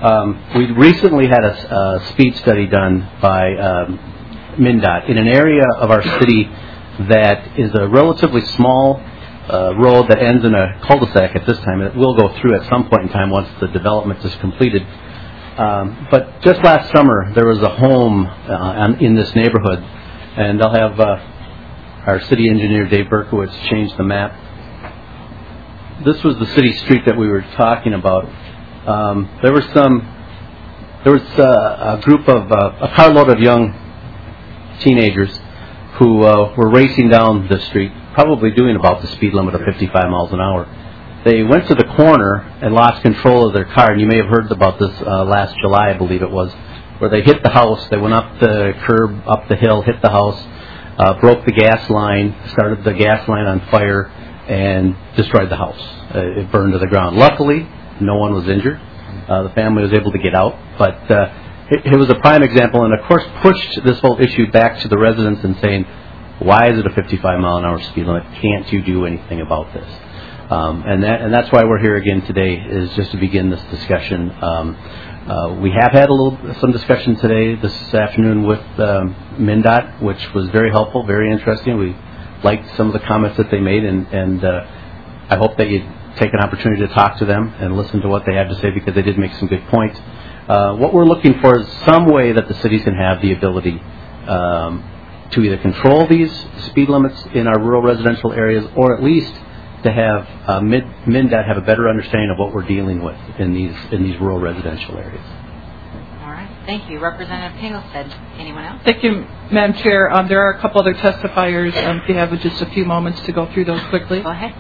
Um, we recently had a, a speed study done by um, MnDOT in an area of our city that is a relatively small uh, road that ends in a cul-de-sac at this time. It will go through at some point in time once the development is completed. Um, but just last summer, there was a home uh, in this neighborhood, and I'll have uh, our city engineer, Dave Berkowitz, change the map. This was the city street that we were talking about. Um, there was some, there was uh, a group of, uh, a carload of young teenagers who uh, were racing down the street, probably doing about the speed limit of fifty-five miles an hour. They went to the corner and lost control of their car, and you may have heard about this uh, last July, I believe it was, where they hit the house. They went up the curb, up the hill, hit the house, uh, broke the gas line, started the gas line on fire, and destroyed the house. Uh, it burned to the ground. Luckily, no one was injured. Uh, the family was able to get out, but uh, it, it was a prime example, and of course pushed this whole issue back to the residents and saying, why is it a fifty-five mile an hour speed limit? Can't you do anything about this? Um, and that and that's why we're here again today, is just to begin this discussion. Um, uh, we have had a little some discussion today, this afternoon, with um, MnDOT, which was very helpful, very interesting. We liked some of the comments that they made, and, and uh, I hope that you take an opportunity to talk to them and listen to what they have to say, because they did make some good points. Uh, what we're looking for is some way that the cities can have the ability um, to either control these speed limits in our rural residential areas, or at least to have uh, MnDOT have a better understanding of what we're dealing with in these in these rural residential areas. All right. Thank you. Representative Pingelstead. Anyone else? Thank you, Madam Chair. Um, there are a couple other testifiers. Um, if you have just a few moments to go through those quickly. Go ahead.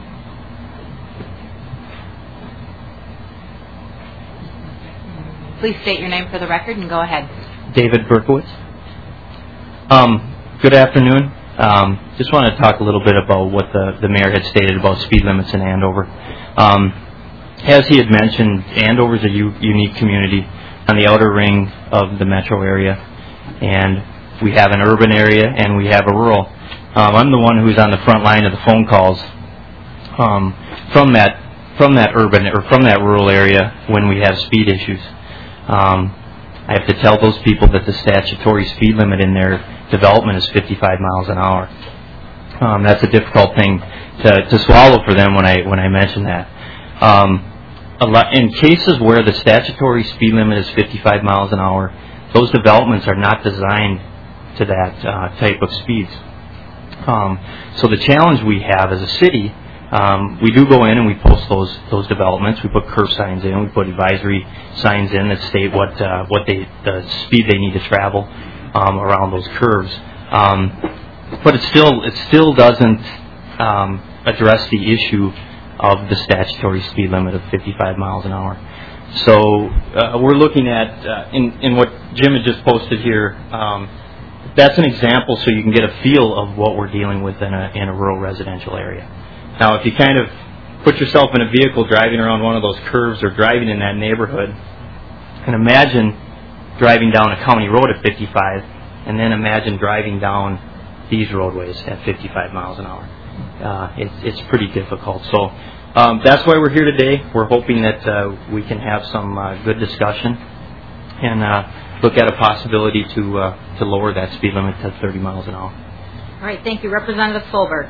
Please state your name for the record and go ahead. David Berkowitz. Um, good afternoon. Um, just want to talk a little bit about what the, the mayor had stated about speed limits in Andover. Um, as he had mentioned, Andover is a u- unique community on the outer ring of the metro area, and we have an urban area and we have a rural. Um, I'm the one who's on the front line of the phone calls um, from that from that urban or from that rural area when we have speed issues. Um, I have to tell those people that the statutory speed limit in their development is fifty-five miles an hour. Um, that's a difficult thing to, to swallow for them when I when I mention that. Um, a lot, in cases where the statutory speed limit is fifty-five miles an hour, those developments are not designed to that uh, type of speeds. Um, so the challenge we have as a city, um, we do go in and we post those those developments. We put curb signs in. We put advisory signs in that state what uh, what they the speed they need to travel um, around those curves. Um, but it still it still doesn't um, address the issue of the statutory speed limit of fifty-five miles an hour. So uh, we're looking at uh, in in what Jim had just posted here. Um, that's an example, so you can get a feel of what we're dealing with in a in a rural residential area. Now, if you kind of put yourself in a vehicle driving around one of those curves or driving in that neighborhood, and imagine driving down a county road at fifty-five, and then imagine driving down these roadways at fifty-five miles an hour. Uh, it's, it's pretty difficult. So um, that's why we're here today. We're hoping that uh, we can have some uh, good discussion and uh, look at a possibility to uh, to lower that speed limit to thirty miles an hour. All right. Thank you. Representative Solberg.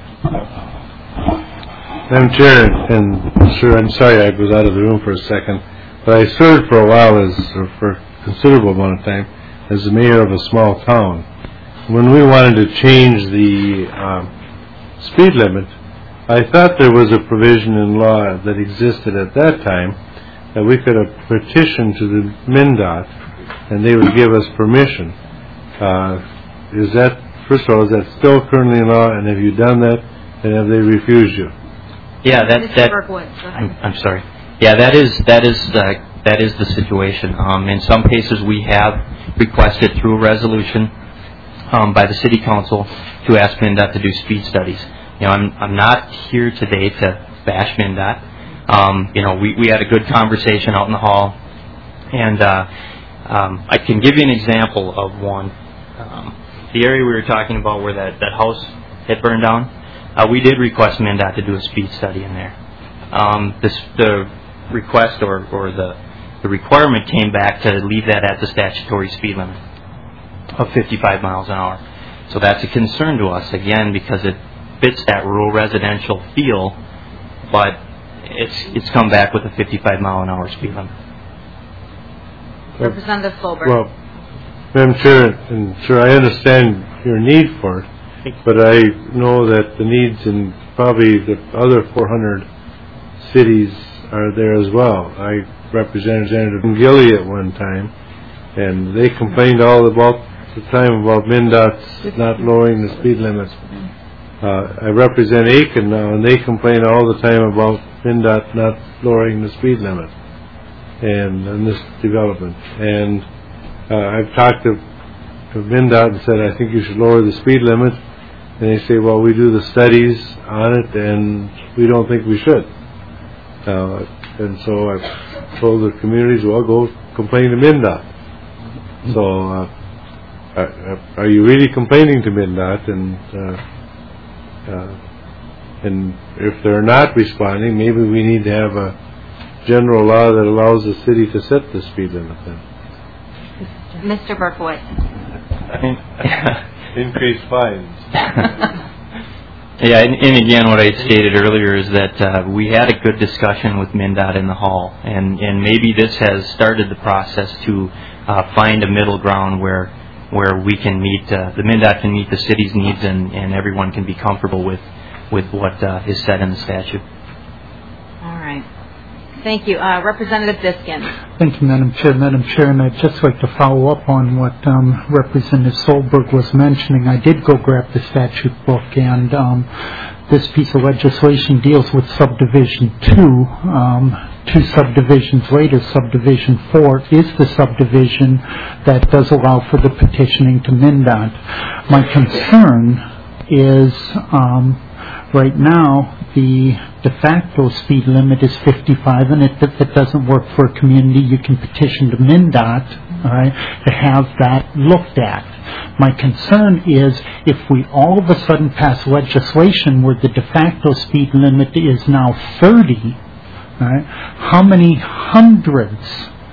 Madam Chair, and sir, I'm sorry I was out of the room for a second, but I served for a while as, or for a considerable amount of time, as the mayor of a small town. When we wanted to change the um, speed limit, I thought there was a provision in law that existed at that time that we could have petitioned to the MnDOT and they would give us permission. Uh, is that, first of all, is that still currently in law, and have you done that, and have they refused you? Yeah, that that. I'm, I'm sorry. Yeah, that is that is uh, that is the situation. Um, in some cases, we have requested through a resolution um, by the city council to ask MnDOT to do speed studies. You know, I'm I'm not here today to bash MnDOT. Um, you know, we we had a good conversation out in the hall, and uh, um, I can give you an example of one. Um, the area we were talking about where that that house had burned down. Uh, we did request MnDOT to do a speed study in there. Um, this, the request or, or the the requirement came back to leave that at the statutory speed limit of fifty-five miles an hour. So that's a concern to us, again, because it fits that rural residential feel, but it's it's come back with a fifty-five mile an hour speed limit. Representative Solberg. Well, Madam Chair, and sure, I understand your need for it, but I know that the needs in probably the other four hundred cities are there as well. I represented Representative Gilly at one time, and they complained all about the time about MnDOT's not lowering the speed limits. Uh, I represent Aiken now, and they complain all the time about MnDOT not lowering the speed limit and in this development. And uh, I've talked to, to MnDOT and said, I think you should lower the speed limit. And they say, well, we do the studies on it, and we don't think we should. Uh, and so I've told the communities, well, go complain to MnDOT. So uh, are, are you really complaining to MnDOT? And uh, uh, and if they're not responding, maybe we need to have a general law that allows the city to set the speed limit then. Mister Berkowitz. Increase fines. Yeah, and, and again, what I stated earlier is that uh, we had a good discussion with MnDOT in the hall, and, and maybe this has started the process to uh, find a middle ground where where we can meet, uh, the MnDOT can meet the city's needs, and, and everyone can be comfortable with, with what uh, is said in the statute. All right. Thank you. Uh, Representative Diskin. Thank you, Madam Chair. Madam Chair, and I'd just like to follow up on what um, Representative Solberg was mentioning. I did go grab the statute book, and um, this piece of legislation deals with subdivision two. Um, two subdivisions later, subdivision four is the subdivision that does allow for the petitioning to MnDOT. My concern is um, right now the de facto speed limit is fifty-five, and if it doesn't work for a community, you can petition to MnDOT, all right, to have that looked at. My concern is if we all of a sudden pass legislation where the de facto speed limit is now thirty, all right, how many hundreds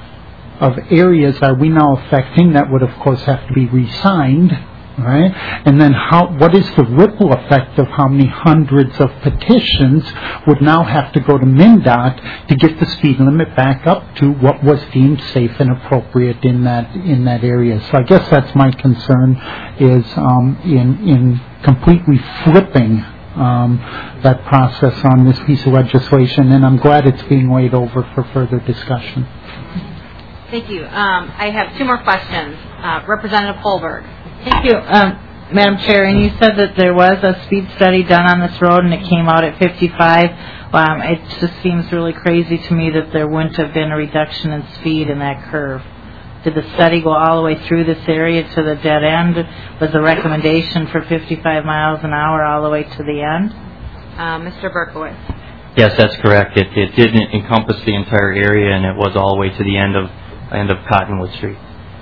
of areas are we now affecting? That would, of course, have to be re-signed. Right? And then how, what is the ripple effect of how many hundreds of petitions would now have to go to MnDOT to get the speed limit back up to what was deemed safe and appropriate in that in that area? So I guess that's my concern, is um, in in completely flipping um, that process on this piece of legislation, and I'm glad it's being weighed over for further discussion. Thank you. Um, I have two more questions. Uh, Representative Holberg. Thank you, um, Madam Chair. And you said that there was a speed study done on this road, and it came out at fifty-five. Um, it just seems really crazy to me that there wouldn't have been a reduction in speed in that curve. Did the study go all the way through this area to the dead end? Was the recommendation for fifty-five miles an hour all the way to the end? Uh, Mister Berkowitz. Yes, that's correct. It, it didn't encompass the entire area, and it was all the way to the end of end of Cottonwood Street.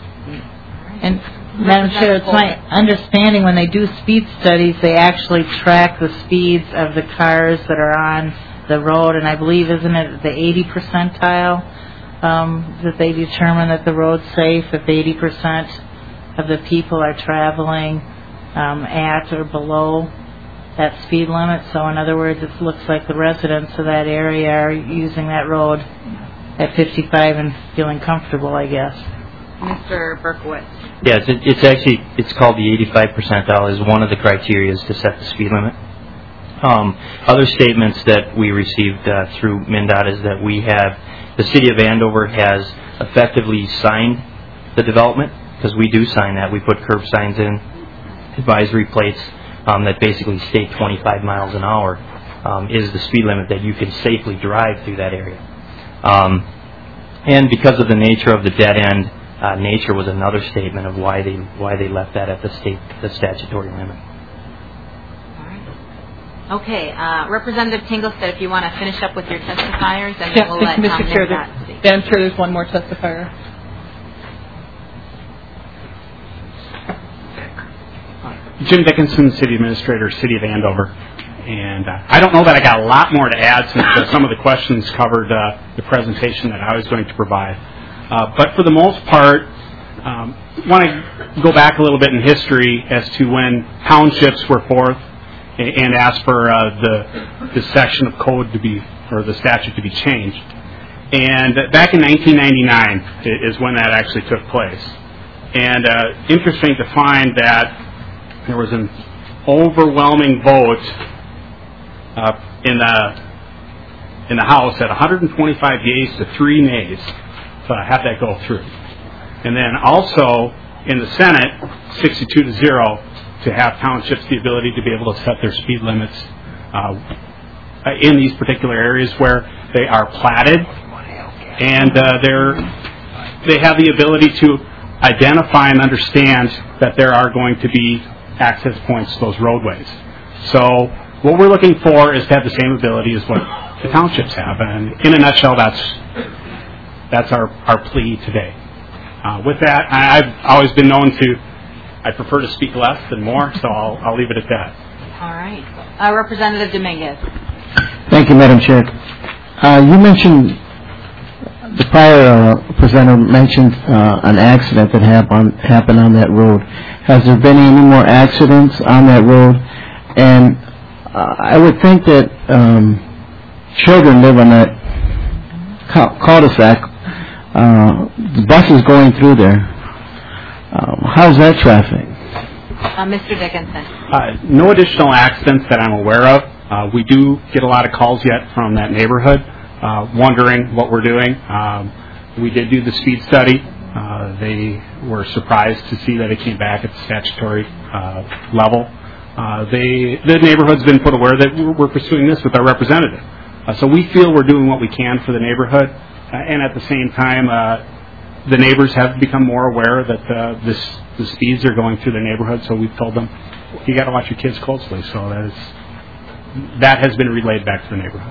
And Madam Chair, it's my understanding when they do speed studies, they actually track the speeds of the cars that are on the road, and I believe, isn't it the eighty percentile um, that they determine that the road's safe if eighty percent of the people are traveling um, at or below that speed limit? So in other words, it looks like the residents of that area are using that road at fifty-five and feeling comfortable, I guess. Mister Berkowitz. Yes, it, it's actually, it's called the eighty-five percentile is one of the criteria to set the speed limit. Um, other statements that we received uh, through MnDOT is that we have, the City of Andover has effectively signed the development, because we do sign that. We put curb signs in, advisory plates um, that basically state twenty-five miles an hour um, is the speed limit that you can safely drive through that area. Um, and because of the nature of the dead end, Uh, nature was another statement of why they why they left that at the state the statutory limit. All right. Okay, uh, Representative Tinglestead, if you want to finish up with your testifiers, and yeah, then we'll let Mister um, Chair, MnDOT there, Madam Chair, there's one more testifier. Jim Dickinson, City Administrator, City of Andover. And uh, I don't know that I got a lot more to add since uh, some of the questions covered uh, the presentation that I was going to provide. Uh, but for the most part, um, I want to go back a little bit in history as to when townships were forth and asked for uh, the, the section of code to be, or the statute to be changed. And back in nineteen ninety-nine is when that actually took place. And uh, interesting to find that there was an overwhelming vote uh, in the in the House at one hundred twenty-five yeas to three nays to have that go through. And then also in the Senate, sixty-two to zero, to have townships the ability to be able to set their speed limits uh, in these particular areas where they are platted, and uh, they're they have the ability to identify and understand that there are going to be access points to those roadways. So what we're looking for is to have the same ability as what the townships have, and in a nutshell, that's that's our, our plea today. Uh, with that, I, I've always been known to, I prefer to speak less than more, so I'll, I'll leave it at that. All right. Uh, Representative Dominguez. Thank you, Madam Chair. Uh, you mentioned, the prior uh, presenter mentioned uh, an accident that happened happened on that road. Has there been any more accidents on that road? And uh, I would think that um, children live on that cul-de-sac. Uh, the bus is going through there. Um, how's that traffic? Uh, Mister Dickinson. Uh, no additional accidents that I'm aware of. Uh, we do get a lot of calls yet from that neighborhood uh, wondering what we're doing. Um, we did do the speed study. Uh, they were surprised to see that it came back at the statutory uh, level. Uh, they, the neighborhood's been put aware that we're, we're pursuing this with our representative. Uh, so we feel we're doing what we can for the neighborhood, uh, and at the same time, uh, the neighbors have become more aware that uh, this, the speeds are going through the neighborhood. So we've told them, you got to watch your kids closely. So that is that has been relayed back to the neighborhood.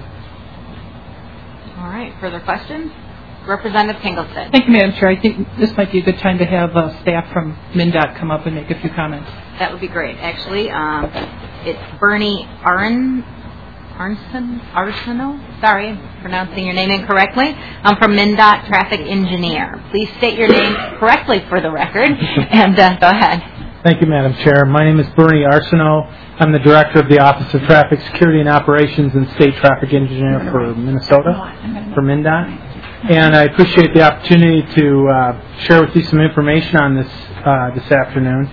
All right. Further questions? Representative Pingleton. Thank you, Madam Chair. I think this might be a good time to have uh, staff from MnDOT come up and make a few comments. That would be great. Actually, um, it's Bernie Arn, Arnson, Arsenault. Sorry, I'm pronouncing your name incorrectly. I'm from MnDOT Traffic Engineer. Please state your name correctly for the record, and uh, go ahead. Thank you, Madam Chair. My name is Bernie Arsenault. I'm the Director of the Office of Traffic Security and Operations and State Traffic Engineer for Minnesota, for MnDOT. And I appreciate the opportunity to uh, share with you some information on this uh, this afternoon.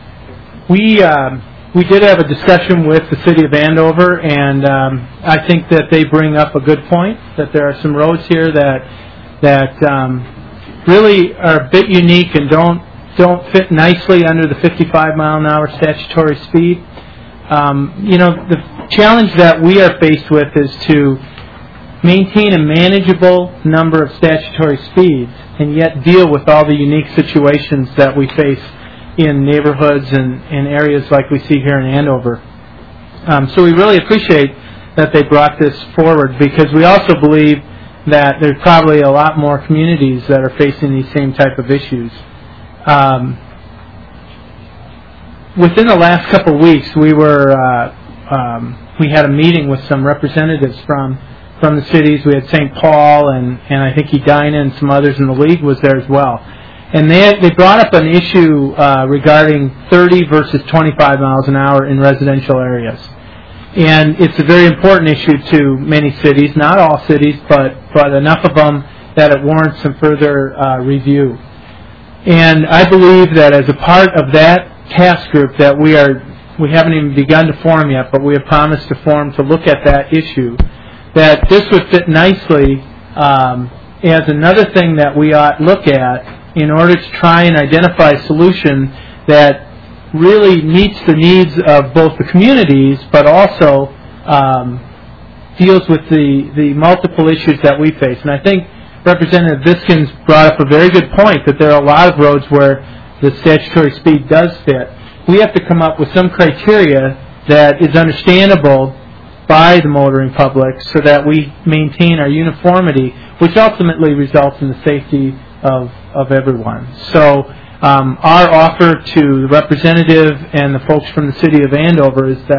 We um, we did have a discussion with the City of Andover, and um, I think that they bring up a good point, that there are some roads here that that um, really are a bit unique and don't don't fit nicely under the fifty-five mile an hour statutory speed. Um, you know, the challenge that we are faced with is to maintain a manageable number of statutory speeds and yet deal with all the unique situations that we face in neighborhoods and, and areas like we see here in Andover. Um, so we really appreciate that they brought this forward, because we also believe that there's probably a lot more communities that are facing these same type of issues. Um, within the last couple of weeks, we were uh, um, we had a meeting with some representatives from from the cities. We had Saint Paul, and, and I think Edina and some others in the league was there as well. And they had, they brought up an issue uh, regarding thirty versus twenty-five miles an hour in residential areas. And it's a very important issue to many cities, not all cities, but, but enough of them that it warrants some further uh, review. And I believe that as a part of that task group that we are, we haven't even begun to form yet, but we have promised to form to look at that issue, that this would fit nicely um, as another thing that we ought to look at in order to try and identify a solution that really meets the needs of both the communities, but also um, deals with the, the multiple issues that we face. And I think Representative Viskins brought up a very good point, that there are a lot of roads where the statutory speed does fit. We have to come up with some criteria that is understandable by the motoring public so that we maintain our uniformity, which ultimately results in the safety of, of everyone. So um, our offer to the representative and the folks from the City of Andover is that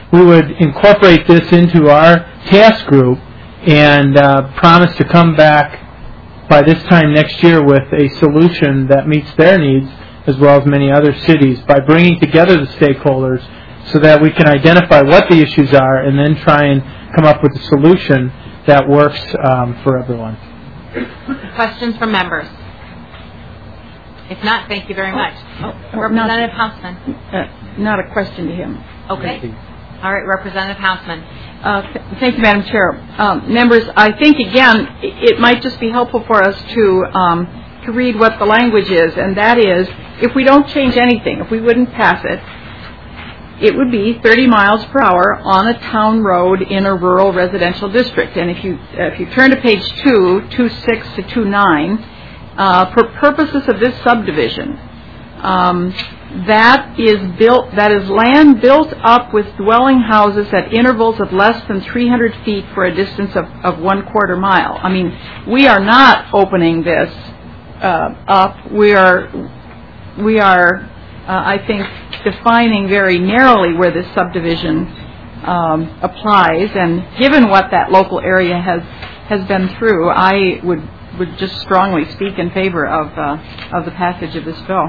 we would incorporate this into our task group and uh, promise to come back by this time next year with a solution that meets their needs as well as many other cities by bringing together the stakeholders so that we can identify what the issues are and then try and come up with a solution that works um, for everyone. Questions from members? If not, thank you very much. Oh, Representative Hausman. Uh, not a question to him. Okay. All right, Representative Hausman. Uh, th- thank you, Madam Chair. Um, members, I think, again, it, it might just be helpful for us to um, to read what the language is, and that is, if we don't change anything, if we wouldn't pass it, it would be thirty miles per hour on a town road in a rural residential district. And if you uh, if you turn to page two, two six to two nine, uh, for purposes of this subdivision, um, that is built that is land built up with dwelling houses at intervals of less than three hundred feet for a distance of, of one quarter mile. I mean, we are not opening this uh, up. We are we are. Uh, I think, defining very narrowly where this subdivision um, applies, and given what that local area has has been through, I would would just strongly speak in favor of uh, of the passage of this bill.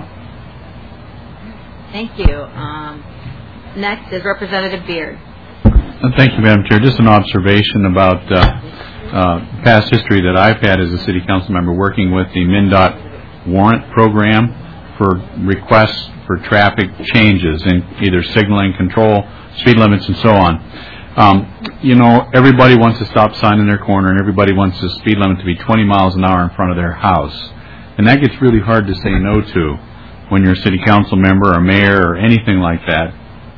Thank you. Um, next is Representative Beard. Uh, thank you, Madam Chair. Just an observation about uh, uh, past history that I've had as a City Council member working with the MnDOT warrant program for requests for traffic changes in either signaling, control, speed limits, and so on. Um, you know, everybody wants a stop sign in their corner, and everybody wants the speed limit to be twenty miles an hour in front of their house. And that gets really hard to say no to when you're a city council member or mayor or anything like that.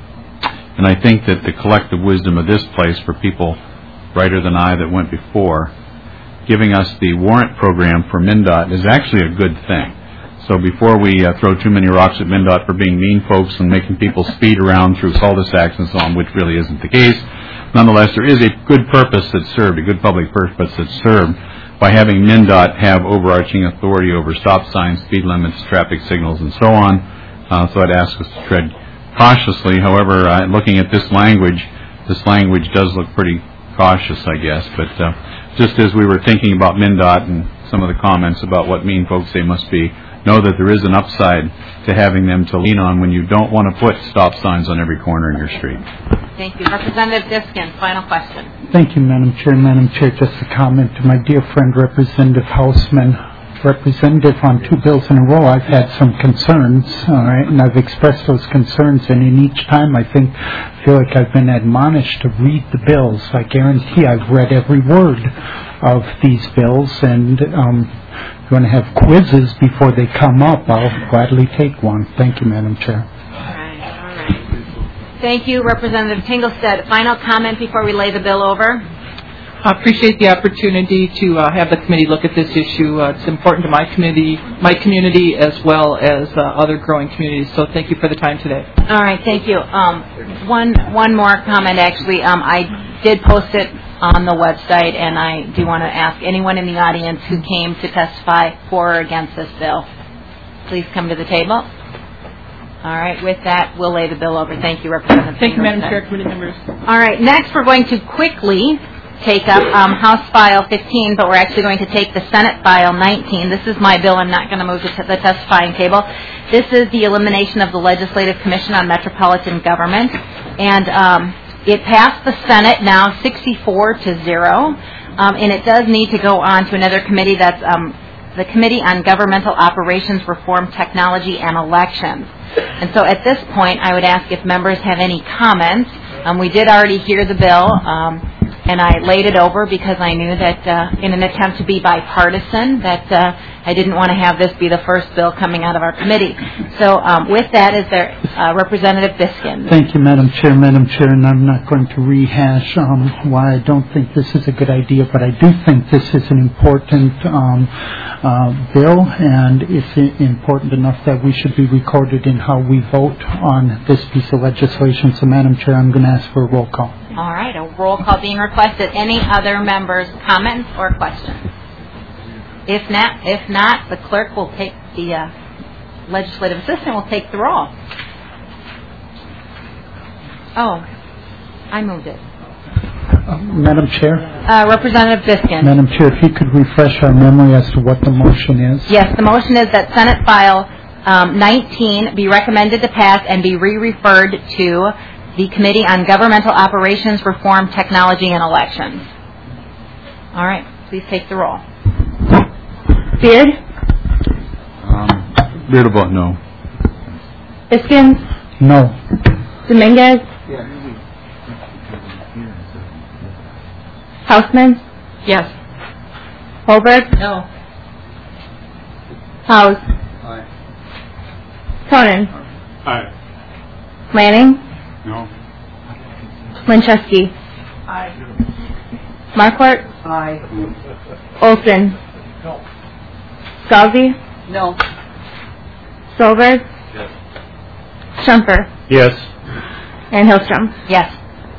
And I think that the collective wisdom of this place for people brighter than I that went before, giving us the warrant program for MnDOT is actually a good thing. So before we uh, throw too many rocks at MnDOT for being mean folks and making people speed around through cul-de-sacs and so on, which really isn't the case, nonetheless, there is a good purpose that's served, a good public purpose that's served by having MnDOT have overarching authority over stop signs, speed limits, traffic signals, and so on. Uh, so I'd ask us to tread cautiously. However, uh, looking at this language, this language does look pretty cautious, I guess. But uh, just as we were thinking about MnDOT and some of the comments about what mean folks they must be, know that there is an upside to having them to lean on when you don't want to put stop signs on every corner in your street. Thank you. Representative Diskin, final question. Thank you, Madam Chair. Madam Chair, just a comment to my dear friend, Representative Hausman. Representative, on two bills in a row, I've had some concerns, all right, and I've expressed those concerns, and in each time I think, feel like I've been admonished to read the bills. I guarantee I've read every word of these bills, and um, if you want to have quizzes before they come up, I'll gladly take one. Thank you, Madam Chair. All right, all right. Thank you, Representative Tinglestead. Final comment before we lay the bill over? I appreciate the opportunity to uh, have the committee look at this issue. Uh, it's important to my community, my community as well as uh, other growing communities. So thank you for the time today. All right, thank you. Um, one one more comment, actually. Um, I did post it on the website, and I do want to ask anyone in the audience who came to testify for or against this bill, please come to the table. All right, with that, we'll lay the bill over. Thank you, Representative. Thank you, Madam Chair, committee members. All right, next we're going to quickly take up um, House File fifteen, but we're actually going to take the Senate File nineteen. This is my bill. I'm not going to move to the testifying table. This is the elimination of the Legislative Commission on Metropolitan Government, and um, it passed the Senate now sixty-four to zero, um, and it does need to go on to another committee. That's um, the Committee on Governmental Operations, Reform, Technology, and Elections. And so at this point, I would ask if members have any comments. Um, we did already hear the bill. Um, And I laid it over because I knew that uh, in an attempt to be bipartisan, that uh, I didn't want to have this be the first bill coming out of our committee. So um, with that, is there uh, Representative Biskin? Thank you, Madam Chair. Madam Chair, and I'm not going to rehash um, why I don't think this is a good idea, but I do think this is an important um, uh, bill, and it's important enough that we should be recorded in how we vote on this piece of legislation. So, Madam Chair, I'm going to ask for a roll call. All right, a roll call being requested. Any other members' comments or questions? If not, if not, the clerk will take the uh, legislative assistant will take the roll. Oh, I moved it. Uh, Madam Chair? Uh, Representative Biskin. Madam Chair, if you could refresh our memory as to what the motion is. Yes, the motion is that Senate File um, nineteen be recommended to pass and be re-referred to the Committee on Governmental Operations, Reform, Technology, and Elections. All right, please take the roll. Beard? Um, Beard about no. Biskins? No. Dominguez? Houseman? Yes. Holberg? No. House? Aye. Cronin? Aye. Lanning? No. Winchevsky? Aye. Marquardt? Aye. Olson? No. Scalzi? No. Solberg? Yes. Shumper? Yes. And Hillstrom? Yes.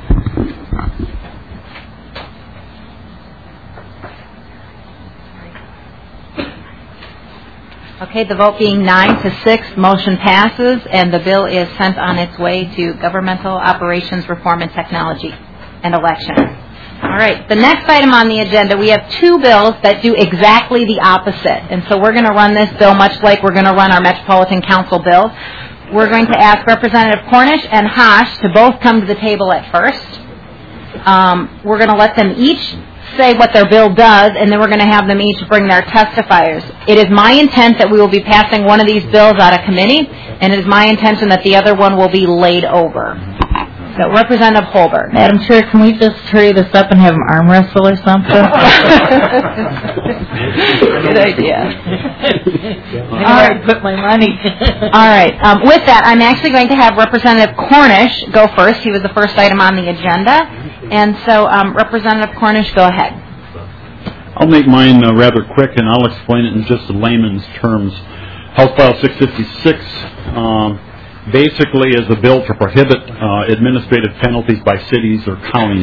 Okay, the vote being nine to six, motion passes, and the bill is sent on its way to Governmental Operations, Reform, and Technology and Elections. All right, the next item on the agenda, we have two bills that do exactly the opposite. And so we're going to run this bill much like we're going to run our Metropolitan Council bill. We're going to ask Representative Cornish and Haas to both come to the table at first. Um, we're going to let them each say what their bill does, and then we're going to have them each bring their testifiers. It is my intent that we will be passing one of these bills out of committee, and it is my intention that the other one will be laid over. So, Representative Holberg. Madam Chair, can we just hurry this up and have them arm wrestle or something? Good idea. All right, put my money. All right. Um, with that, I'm actually going to have Representative Cornish go first. He was the first item on the agenda. And so, um, Representative Cornish, go ahead. I'll make mine uh, rather quick, and I'll explain it in just layman's terms. House File six fifty-six um, basically is a bill to prohibit uh, administrative penalties by cities or counties.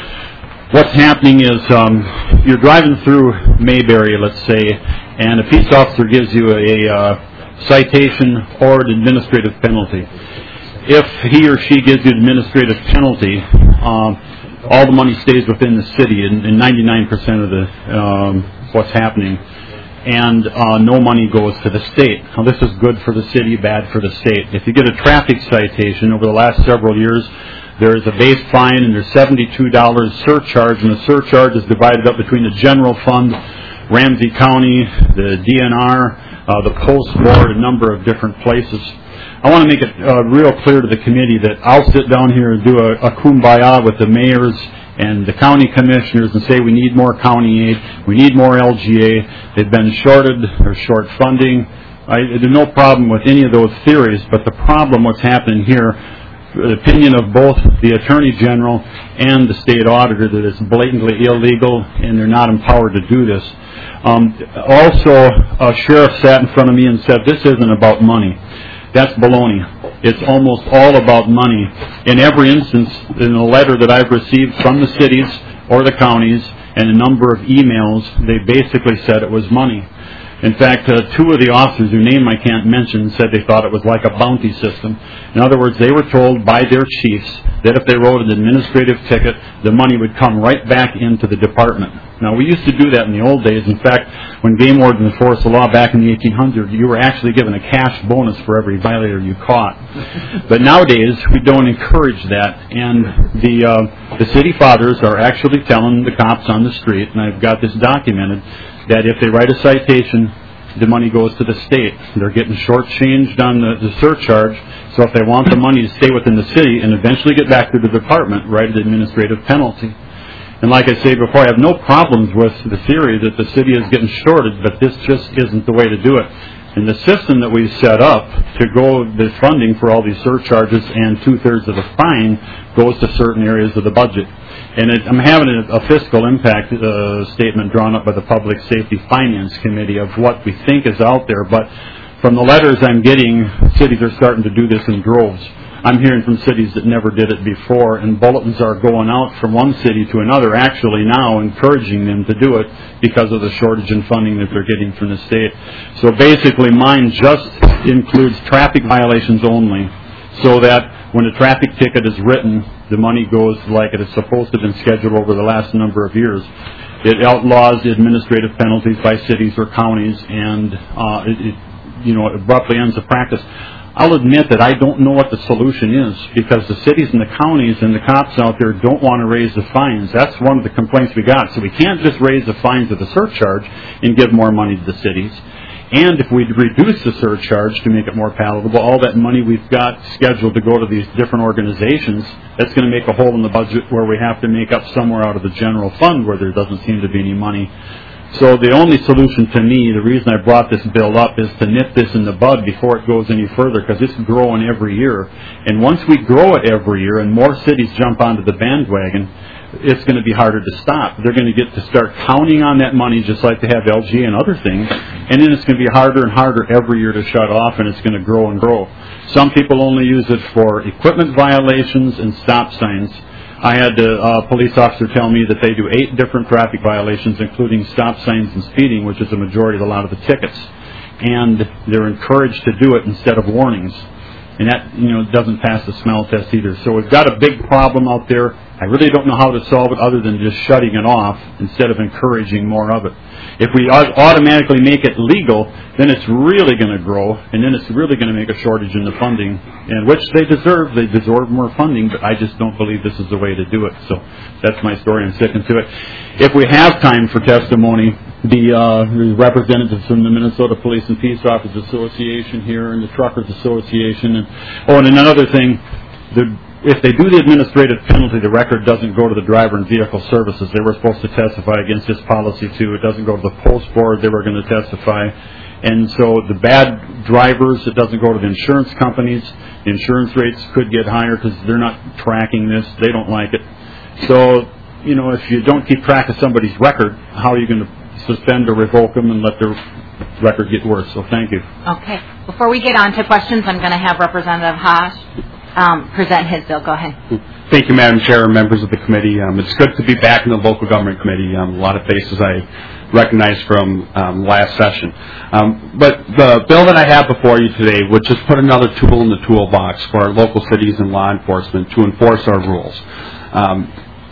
What's happening is um, you're driving through Mayberry, let's say, and a peace officer gives you a uh, citation or an administrative penalty. If he or she gives you an administrative penalty, um, all the money stays within the city, in, in ninety-nine percent of the um, what's happening, and uh, no money goes to the state. Now, this is good for the city, bad for the state. If you get a traffic citation over the last several years, there is a base fine, and there's seventy-two dollars surcharge, and the surcharge is divided up between the general fund, Ramsey County, the D N R, uh, the Post Board, a number of different places. I want to make it uh, real clear to the committee that I'll sit down here and do a, a kumbaya with the mayors and the county commissioners and say we need more county aid, we need more L G A. They've been shorted or short funding. I have no problem with any of those theories, but the problem what's happening here, the opinion of both the Attorney General and the State Auditor, that it's blatantly illegal and they're not empowered to do this. Um, also, a sheriff sat in front of me and said this isn't about money. That's baloney. It's almost all about money. In every instance, in a letter that I've received from the cities or the counties and a number of emails, they basically said it was money. In fact, uh, two of the officers, whose name I can't mention, said they thought it was like a bounty system. In other words, they were told by their chiefs that if they wrote an administrative ticket, the money would come right back into the department. Now, we used to do that in the old days. In fact, when game wardens enforced the law back in the eighteen hundreds, you were actually given a cash bonus for every violator you caught. But nowadays, we don't encourage that. And the uh, the city fathers are actually telling the cops on the street, and I've got this documented, that if they write a citation, the money goes to the state. They're getting shortchanged on the, the surcharge, so if they want the money to stay within the city and eventually get back to the department, write an administrative penalty. And like I say before, I have no problems with the theory that the city is getting shorted, but this just isn't the way to do it. And the system that we've set up to go the funding for all these surcharges and two-thirds of the fine goes to certain areas of the budget. And it, I'm having a, a fiscal impact uh, statement drawn up by the Public Safety Finance Committee of what we think is out there. But from the letters I'm getting, cities are starting to do this in droves. I'm hearing from cities that never did it before, and bulletins are going out from one city to another actually now encouraging them to do it because of the shortage in funding that they're getting from the state. So basically mine just includes traffic violations only, so that when a traffic ticket is written, the money goes like it is supposed to have been scheduled over the last number of years. It outlaws administrative penalties by cities or counties, and uh, it, it, you know, abruptly ends the practice. I'll admit that I don't know what the solution is, because the cities and the counties and the cops out there don't want to raise the fines. That's one of the complaints we got. So we can't just raise the fines of the surcharge and give more money to the cities. And if we reduce the surcharge to make it more palatable, all that money we've got scheduled to go to these different organizations, that's going to make a hole in the budget where we have to make up somewhere out of the general fund where there doesn't seem to be any money. So the only solution to me, the reason I brought this bill up, is to nip this in the bud before it goes any further, because it's growing every year. And once we grow it every year and more cities jump onto the bandwagon, it's going to be harder to stop. They're going to get to start counting on that money just like they have L G and other things, and then it's going to be harder and harder every year to shut off, and it's going to grow and grow. Some people only use it for equipment violations and stop signs. I had a uh, police officer tell me that they do eight different traffic violations, including stop signs and speeding, which is the majority of a lot of the tickets. And they're encouraged to do it instead of warnings. And that, you know, doesn't pass the smell test either. So we've got a big problem out there. I really don't know how to solve it other than just shutting it off instead of encouraging more of it. If we automatically make it legal, then it's really going to grow, and then it's really going to make a shortage in the funding, and which they deserve. They deserve more funding, but I just don't believe this is the way to do it. So that's my story. I'm sticking to it. If we have time for testimony, the, uh, the representatives from the Minnesota Police and Peace Officers Association here and the Truckers Association, and oh, and another thing, the if they do the administrative penalty, the record doesn't go to the driver and vehicle services. They were supposed to testify against this policy, too. It doesn't go to the post board. They were going to testify. And so the bad drivers, it doesn't go to the insurance companies. The insurance rates could get higher because they're not tracking this. They don't like it. So, you know, if you don't keep track of somebody's record, how are you going to suspend or revoke them and let their record get worse? So thank you. Okay. Before we get on to questions, I'm going to have Representative Haas Um, present his bill. Go ahead. Thank you, Madam Chair and members of the committee. Um, it's good to be back in the local government committee. Um, a lot of faces I recognize from um, last session. Um, but the bill that I have before you today would just put another tool in the toolbox for our local cities and law enforcement to enforce our rules. Um,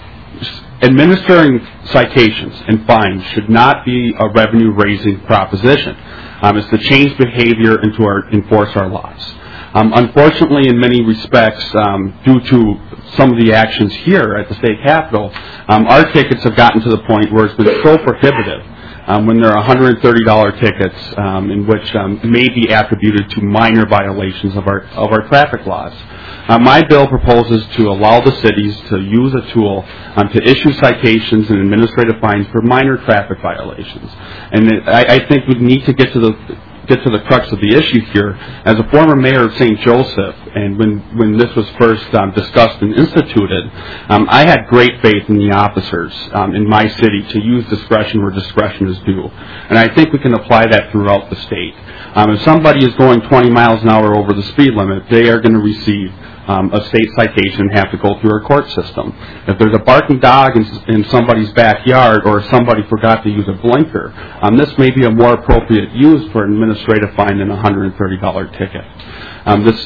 administering citations and fines should not be a revenue-raising proposition. Um, it's to change behavior and to our, enforce our laws. Um, unfortunately, in many respects, um, due to some of the actions here at the state capitol, um, our tickets have gotten to the point where it's been so prohibitive um, when there are one hundred thirty dollars tickets um, in which um, may be attributed to minor violations of our of our traffic laws. Uh, my bill proposes to allow the cities to use a tool um, to issue citations and administrative fines for minor traffic violations. And it, I, I think we need to get to the get to the crux of the issue here. As a former mayor of Saint Joseph, and when, when this was first um, discussed and instituted, um, I had great faith in the officers um, in my city to use discretion where discretion is due. And I think we can apply that throughout the state. Um, if somebody is going twenty miles an hour over the speed limit, they are going to receive Um, a state citation and have to go through a court system. If there's a barking dog in, in somebody's backyard or somebody forgot to use a blinker, um, this may be a more appropriate use for an administrative fine than a one hundred thirty dollars ticket. Um, this,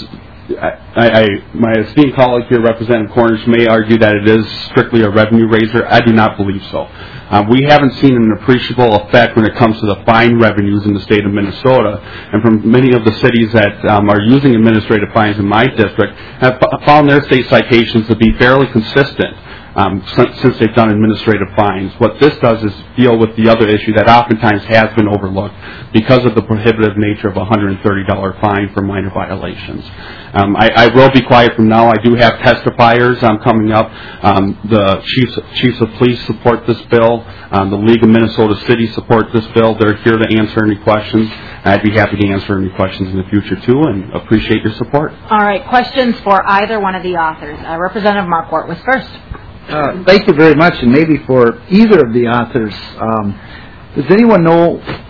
I, I, my esteemed colleague here, Representative Cornish, may argue that it is strictly a revenue raiser. I do not believe so. Uh, we haven't seen an appreciable effect when it comes to the fine revenues in the state of Minnesota, and from many of the cities that um, are using administrative fines in my district have found their state citations to be fairly consistent um, since, since they've done administrative fines. What this does is deal with the other issue that oftentimes has been overlooked because of the prohibitive nature of a one hundred thirty dollars fine for minor violations. Um, I, I will be quiet from now. I do have testifiers um, coming up. Um, the chiefs, chiefs of police support this bill. Um, the League of Minnesota Cities support this bill. They're here to answer any questions. I'd be happy to answer any questions in the future, too, and appreciate your support. All right. Questions for either one of the authors. Uh, Representative Marquardt was first. Uh, thank you very much, and maybe for either of the authors, um, does anyone know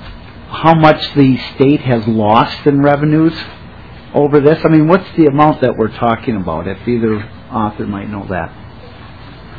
how much the state has lost in revenues over this? I mean, what's the amount that we're talking about, if either author might know that?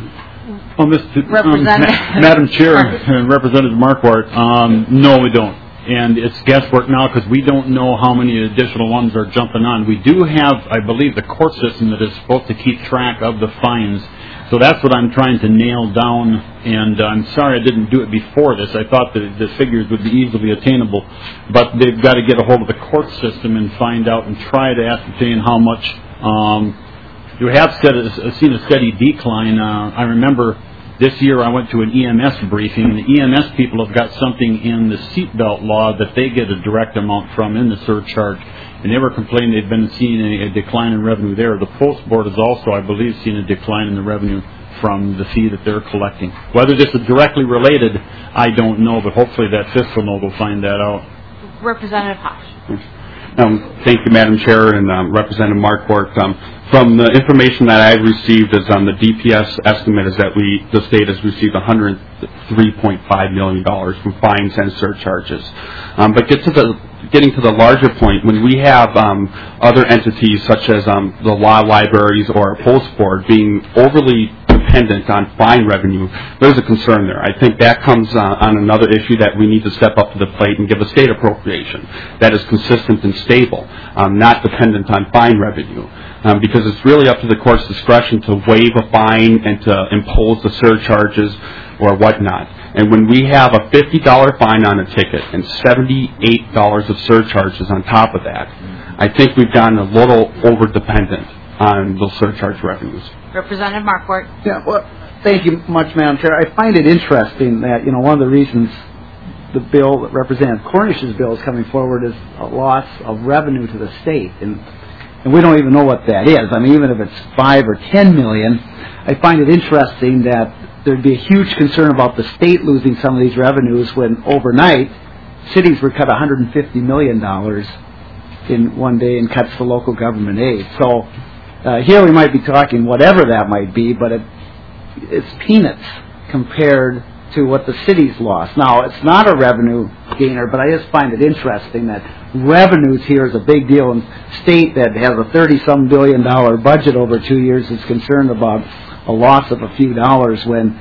Well, Mister Um, Ma- Madam Chair and Representative Marquardt, um, no, we don't. and it's guesswork now because we don't know how many additional ones are jumping on. We do have, I believe, the court system that is supposed to keep track of the fines. So that's what I'm trying to nail down, and uh, I'm sorry I didn't do it before this. I thought that the figures would be easily attainable, but they've got to get a hold of the court system and find out and try to ascertain how much. Um, you have said, seen a steady decline. Uh, I remember this year I went to an E M S briefing, and the E M S people have got something in the seatbelt law that they get a direct amount from in the surcharge, and they were complaining they'd been seeing a, a decline in revenue there. The Post Board has also, I believe, seen a decline in the revenue from the fee that they're collecting. Whether this is directly related, I don't know, but hopefully that fiscal note will find that out. Representative Hosh. Um, thank you, Madam Chair, and um, Representative Markwart. Um, from the information that I've received is on the D P S estimate is that we, the state has received one hundred three point five million dollars from fines and surcharges. Um, but get to the, getting to the larger point, when we have um, other entities such as um, the law libraries or a post board being overly dependent on fine revenue, there's a concern there. I think that comes uh, on another issue that we need to step up to the plate and give a state appropriation that is consistent and stable, um, not dependent on fine revenue. Um, because it's really up to the court's discretion to waive a fine and to impose the surcharges or whatnot. And when we have a fifty dollars fine on a ticket and seventy-eight dollars of surcharges on top of that, I think we've gotten a little over-dependent on those surcharge revenues. Representative Markwart. Yeah, well, thank you much, Madam Chair. I find it interesting that, you know, one of the reasons the bill that Representative Cornish's bill is coming forward is a loss of revenue to the state. And And we don't even know what that is. I mean, even if it's five or ten million, I find it interesting that there'd be a huge concern about the state losing some of these revenues when overnight cities were cut one hundred fifty million dollars in one day in cuts to local government aid. So uh, here we might be talking whatever that might be, but it, it's peanuts compared to what the cities lost. Now, it's not a revenue gainer, but I just find it interesting that revenues here is a big deal, and state that has a thirty-some billion dollar budget over two years is concerned about a loss of a few dollars when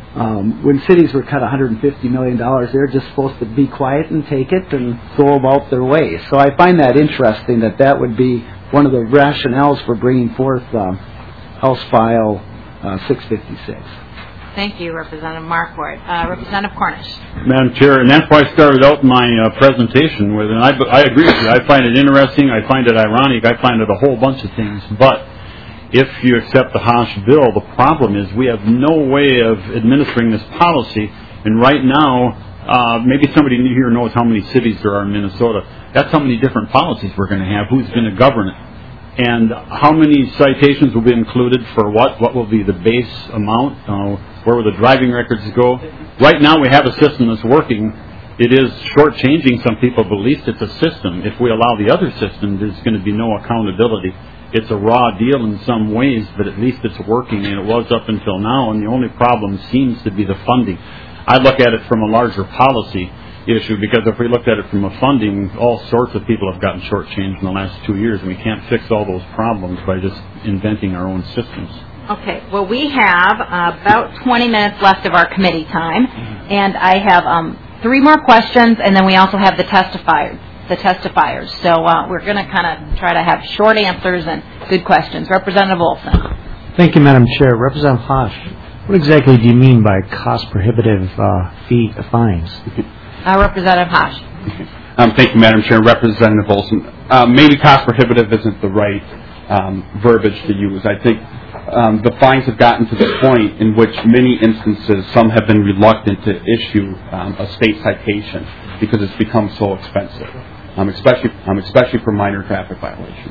um, when cities were cut one hundred fifty million dollars, they're just supposed to be quiet and take it and go about their way. So I find that interesting that that would be one of the rationales for bringing forth uh, House File uh, six fifty-six. Thank you, Representative Markwart. Uh, Representative Cornish. Madam Chair, and that's why I started out my uh, presentation with, and I, I agree with you. I find it interesting. I find it ironic. I find it a whole bunch of things. But if you accept the Hosh bill, the problem is we have no way of administering this policy. And right now, uh, maybe somebody here knows how many cities there are in Minnesota. That's how many different policies we're going to have. Who's going to govern it? And how many citations will be included for what? What will be the base amount? Uh, where will the driving records go? Right now we have a system that's working. It is shortchanging some people, but at least it's a system. If we allow the other system, there's going to be no accountability. It's a raw deal in some ways, but at least it's working, and it was up until now, and the only problem seems to be the funding. I look at it from a larger policy issue, because if we looked at it from a funding, all sorts of people have gotten shortchanged in the last two years, and we can't fix all those problems by just inventing our own systems. Okay, well, we have uh, about twenty minutes left of our committee time, and I have um, three more questions, and then we also have the testifiers. The testifiers. So uh, we're going to kind of try to have short answers and good questions. Representative Olson. Thank you, Madam Chair. Representative Hosh, what exactly do you mean by cost-prohibitive uh, fee fines? Uh, Representative Hosh. Um, thank you, Madam Chair. Representative Olson. Uh, maybe cost-prohibitive isn't the right um, verbiage to use. I think um, the fines have gotten to the point in which many instances some have been reluctant to issue um, a state citation because it's become so expensive, um, especially um, especially for minor traffic violations.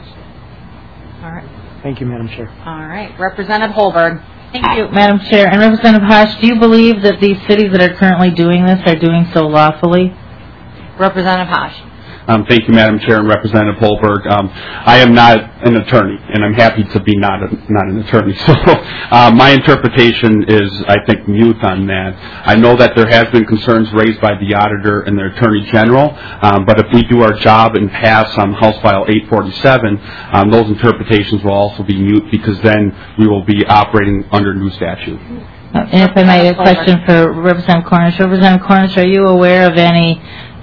All right. Thank you, Madam Chair. All right. Representative Holberg. Thank you, Madam Chair. And Representative Hosh, do you believe that these cities that are currently doing this are doing so lawfully? Representative Hosh. Um, thank you, Madam Chair and Representative Holberg. Um, I am not an attorney, and I'm happy to be not a, not an attorney. So uh, my interpretation is, I think, mute on that. I know that there has been concerns raised by the auditor and the Attorney General, um, but if we do our job and pass on House File eight forty-seven, um, those interpretations will also be mute, because then we will be operating under new statute. Uh, and if I may, a question for Representative Cornish. Representative Cornish, are you aware of any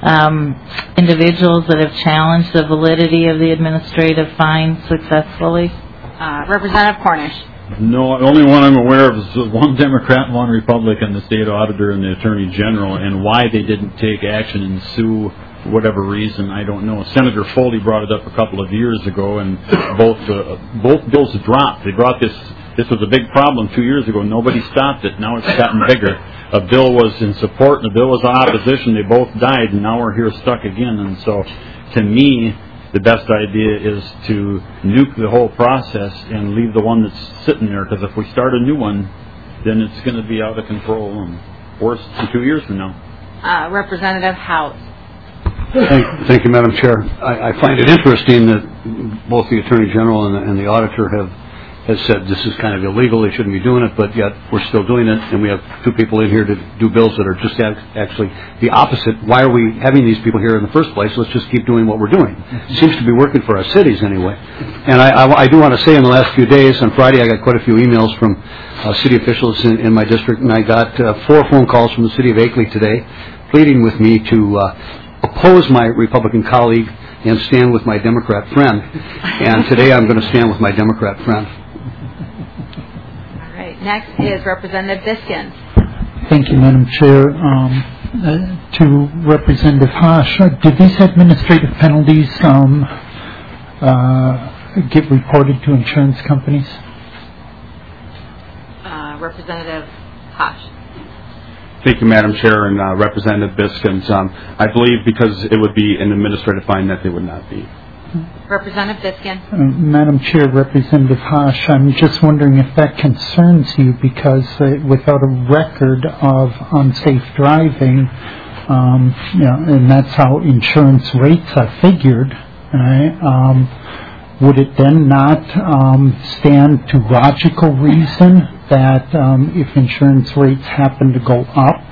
um, individuals that have challenged the validity of the administrative fine successfully? Uh, Representative Cornish. No, the only one I'm aware of is one Democrat and one Republican, the state auditor and the attorney general, and why they didn't take action and sue for whatever reason, I don't know. Senator Foley brought it up a couple of years ago, and both uh, both bills dropped. They brought this, this was a big problem two years ago. Nobody stopped it. Now it's gotten bigger. A bill was in support and a bill was in opposition. They both died, and now we're here stuck again. And so, to me, the best idea is to nuke the whole process and leave the one that's sitting there, because if we start a new one, then it's going to be out of control and worse in two years from now. Uh, Representative House. Thank, thank you, Madam Chair. I, I find it interesting that both the Attorney General and the, and the Auditor have has said this is kind of illegal, they shouldn't be doing it, but yet we're still doing it, and we have two people in here to do bills that are just actually the opposite. Why are we having these people here in the first place? Let's just keep doing what we're doing. It seems to be working for our cities anyway. And I, I, I do want to say in the last few days, on Friday I got quite a few emails from uh, city officials in, in my district, and I got uh, four phone calls from the city of Akeley today pleading with me to uh, oppose my Republican colleague and stand with my Democrat friend. And today I'm going to stand with my Democrat friend. Next is Representative Biskins. Thank you, Madam Chair. Um, uh, to Representative Haas, uh, did these administrative penalties um, uh, get reported to insurance companies? Uh, Representative Haas. Thank you, Madam Chair, and uh, Representative Biskins. Um, I believe because it would be an administrative fine that they would not be. Representative Biskin. Uh, Madam Chair, Representative Haas, I'm just wondering if that concerns you, because uh, without a record of unsafe driving, um, you know, and that's how insurance rates are figured, right? Um, would it then not um, stand to logical reason that um, if insurance rates happen to go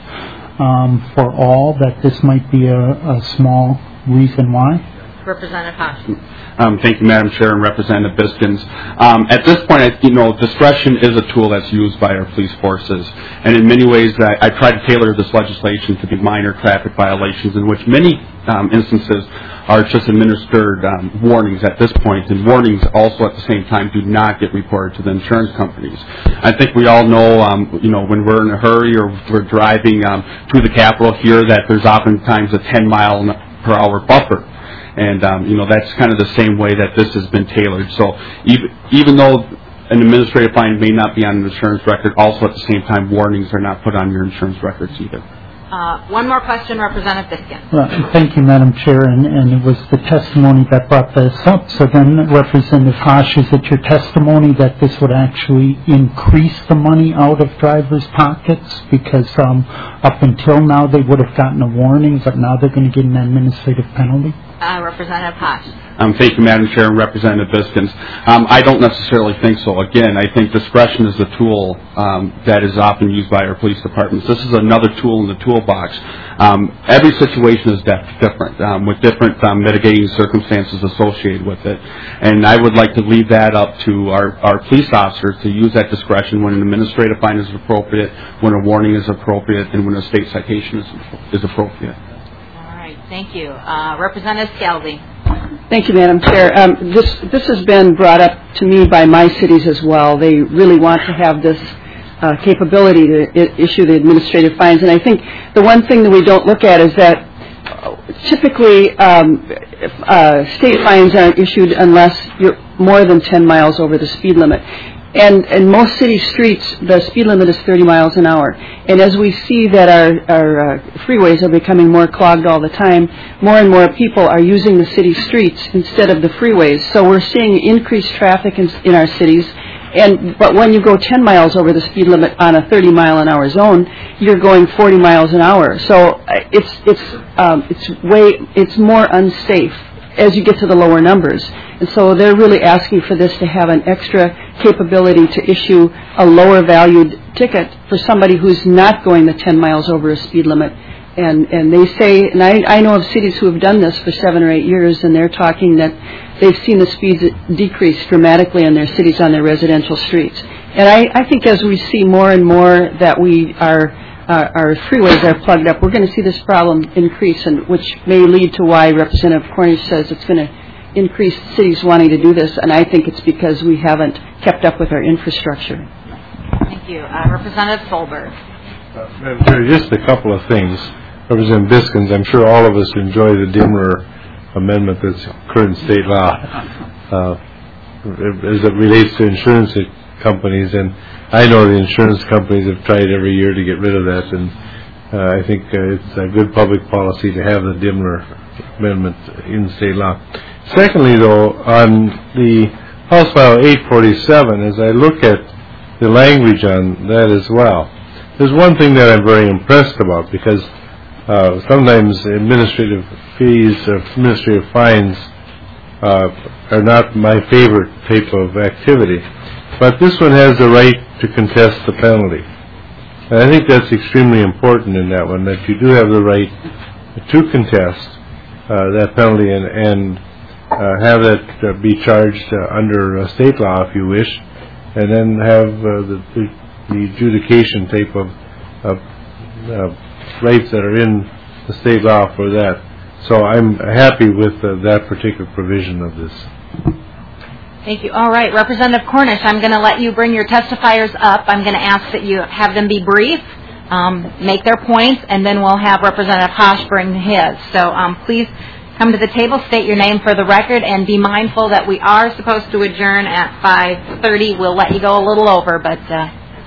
up um, for all, that this might be a, a small reason why? Representative Haas. Um, thank you, Madam Chair, and Representative Biskins. Um, at this point, I, you know, discretion is a tool that's used by our police forces, and in many ways, I, I try to tailor this legislation to be minor traffic violations, in which many um, instances are just administered um, warnings at this point, and warnings also at the same time do not get reported to the insurance companies. I think we all know, um, you know, when we're in a hurry or we're driving um, to the Capitol here, that there's oftentimes a ten mile per hour buffer. And, um, you know, that's kind of the same way that this has been tailored. So even, even though an administrative fine may not be on an insurance record, also at the same time, warnings are not put on your insurance records either. Uh, one more question, Representative Biskin. Well, thank you, Madam Chair, and, and it was the testimony that brought this up. So then, Representative Haas, is it your testimony that this would actually increase the money out of drivers' pockets? Because um, up until now, they would have gotten a warning, but now they're going to get an administrative penalty? Uh, Representative Haas. Um, thank you, Madam Chair, and Representative Biskins. Um, I don't necessarily think so. Again, I think discretion is a tool um, that is often used by our police departments. This is another tool in the toolbox. Um, every situation is def- different, um, with different um, mitigating circumstances associated with it. And I would like to leave that up to our, our police officers to use that discretion when an administrative fine is appropriate, when a warning is appropriate, and when a state citation is, is appropriate. Thank you. Uh, Representative Scalzi. Thank you, Madam Chair. Um, this this has been brought up to me by my cities as well. They really want to have this uh, capability to I- issue the administrative fines. And I think the one thing that we don't look at is that typically um, uh, state fines aren't issued unless you're more than ten miles over the speed limit. And in most city streets, the speed limit is thirty miles an hour. And as we see that our, our uh, freeways are becoming more clogged all the time, more and more people are using the city streets instead of the freeways. So we're seeing increased traffic in, in our cities. And but when you go ten miles over the speed limit on a thirty mile an hour zone, you're going forty miles an hour. So uh, it's it's um, it's way it's more unsafe as you get to the lower numbers. And so they're really asking for this to have an extra capability to issue a lower valued ticket for somebody who's not going the ten miles over a speed limit. And and they say, and I, I know of cities who have done this for seven or eight years, and they're talking that they've seen the speeds decrease dramatically in their cities on their residential streets. And I, I think as we see more and more that we are our, our freeways are plugged up, we're going to see this problem increase, and which may lead to why Representative Cornish says it's going to increase cities wanting to do this, and I think it's because we haven't kept up with our infrastructure. Thank you. Uh, Representative Solberg. Uh, Madam Chair, just a couple of things. Representative Biskins, I'm sure all of us enjoy the Dimler amendment that's current state law uh, as it relates to insurance companies, and I know the insurance companies have tried every year to get rid of that, and uh, I think uh, it's a good public policy to have the Dimler amendment in state law. Secondly, though, on the House File eight forty-seven, as I look at the language on that as well, there's one thing that I'm very impressed about, because uh, sometimes administrative fees or administrative fines uh, are not my favorite type of activity. But this one has the right to contest the penalty. And I think that's extremely important in that one, that you do have the right to contest uh, that penalty and, and uh, have that uh, be charged uh, under uh, state law, if you wish, and then have uh, the, the, the adjudication type of uh, uh, rights that are in the state law for that. So I'm happy with uh, that particular provision of this. Thank you. All right, Representative Cornish, I'm going to let you bring your testifiers up. I'm going to ask that you have them be brief, um, make their points, and then we'll have Representative Hosh bring his. So um, please come to the table, state your name for the record, and be mindful that we are supposed to adjourn at five thirty. We'll let you go a little over, but uh,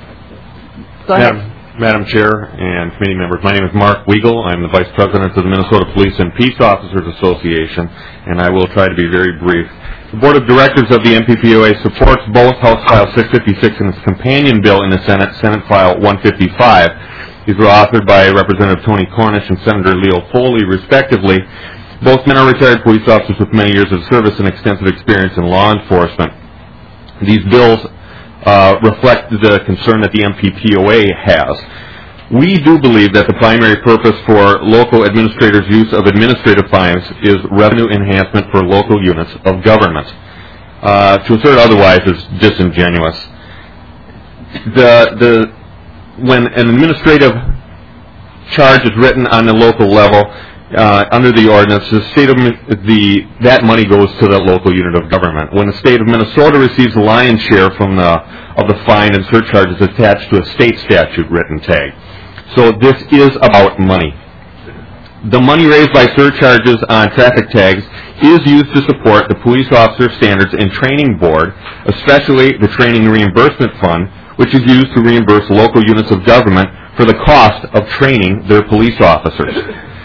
go ahead. Madam, Madam Chair and committee members, my name is Mark Weigel. I'm the Vice President of the Minnesota Police and Peace Officers Association, and I will try to be very brief. The Board of Directors of the M P P O A supports both House File six fifty-six and its companion bill in the Senate, Senate File one fifty-five. These were authored by Representative Tony Cornish and Senator Leo Foley, respectively. Both men are retired police officers with many years of service and extensive experience in law enforcement. These bills uh, reflect the concern that the M P P O A has. We do believe that the primary purpose for local administrators' use of administrative fines is revenue enhancement for local units of government. Uh, to assert otherwise is disingenuous. The, the, when an administrative charge is written on the local level uh, under the ordinance, the state of the that money goes to the local unit of government. When the state of Minnesota receives the lion's share from the of the fine and surcharge is attached to a state statute written tag. So this is about money. The money raised by surcharges on traffic tags is used to support the Police Officer Standards and Training Board, especially the Training Reimbursement Fund, which is used to reimburse local units of government for the cost of training their police officers.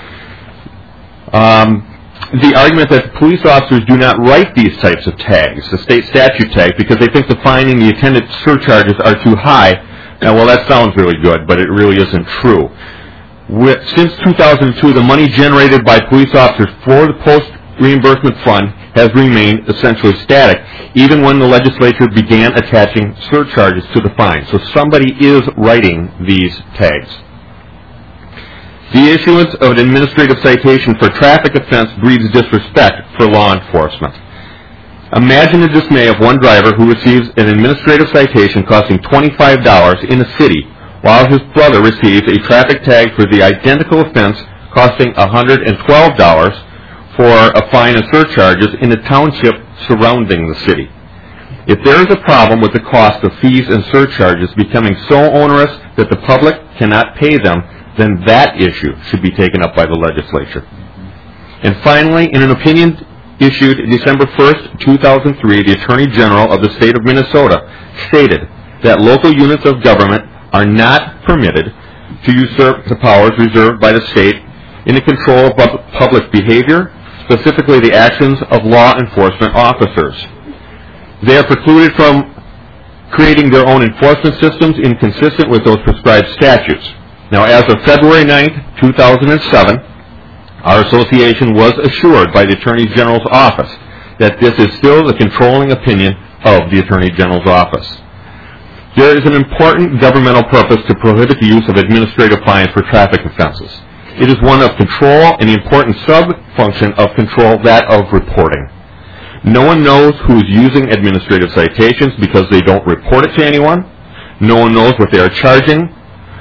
Um, the argument that the police officers do not write these types of tags, the state statute tag, because they think the fine and the attendant surcharges are too high. Now, well, that sounds really good, but it really isn't true. With, since two thousand two, the money generated by police officers for the post-reimbursement fund has remained essentially static, even when the legislature began attaching surcharges to the fine. So somebody is writing these tags. The issuance of an administrative citation for traffic offense breeds disrespect for law enforcement. Imagine the dismay of one driver who receives an administrative citation costing twenty-five dollars in a city, while his brother receives a traffic tag for the identical offense costing one hundred twelve dollars for a fine and surcharges in a township surrounding the city. If there is a problem with the cost of fees and surcharges becoming so onerous that the public cannot pay them, then that issue should be taken up by the legislature. And finally, in an opinion issued December first, two thousand three, the Attorney General of the state of Minnesota stated that local units of government are not permitted to usurp the powers reserved by the state in the control of public behavior, specifically the actions of law enforcement officers. They are precluded from creating their own enforcement systems inconsistent with those prescribed statutes. Now, as of February ninth, two thousand seven, our association was assured by the Attorney General's office that this is still the controlling opinion of the Attorney General's office. There is an important governmental purpose to prohibit the use of administrative fines for traffic offenses. It is one of control and the important sub-function of control, that of reporting. No one knows who is using administrative citations because they don't report it to anyone. No one knows what they are charging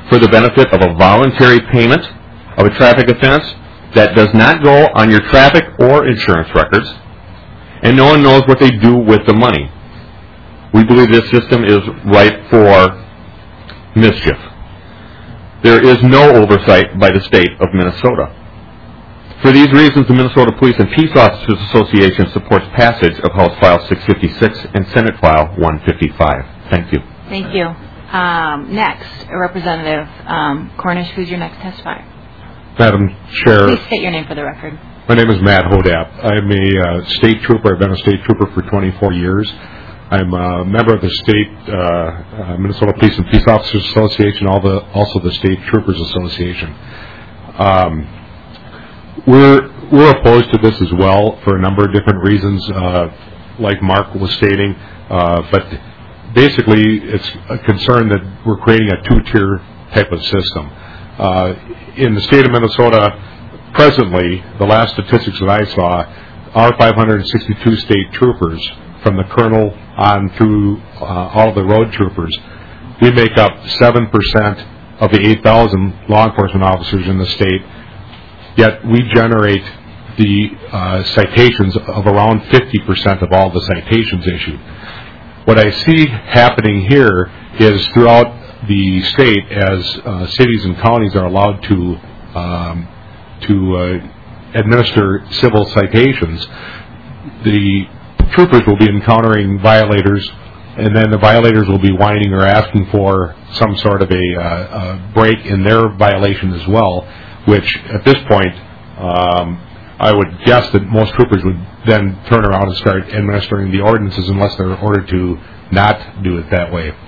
for the benefit of a voluntary payment of a traffic offense that does not go on your traffic or insurance records, and no one knows what they do with the money. We believe this system is ripe for mischief. There is no oversight by the state of Minnesota. For these reasons, the Minnesota Police and Peace Officers Association supports passage of House File six fifty-six and Senate File one fifty-five. Thank you. Thank you. Um, next, Representative um, Cornish, who's your next testifier? Madam Chair. Please state your name for the record. My name is Matt Hodap. I'm a uh, state trooper. I've been a state trooper for twenty-four years. I'm a member of the state uh, uh, Minnesota Police and Peace Officers Association, all the, also the State Troopers Association. Um, we're we're opposed to this as well for a number of different reasons, uh, like Mark was stating. Uh, but basically, it's a concern that we're creating a two-tier type of system. Uh, in the state of Minnesota, presently, the last statistics that I saw, our five hundred sixty-two state troopers, from the colonel on through uh, all of the road troopers, we make up seven percent of the eight thousand law enforcement officers in the state, yet we generate the uh, citations of around fifty percent of all the citations issued. What I see happening here is throughout the state, as uh, cities and counties are allowed to um, to uh, administer civil citations, the troopers will be encountering violators, and then the violators will be whining or asking for some sort of a, uh, a break in their violation as well, which at this point um, I would guess that most troopers would then turn around and start administering the ordinances unless they're ordered to not do it that way.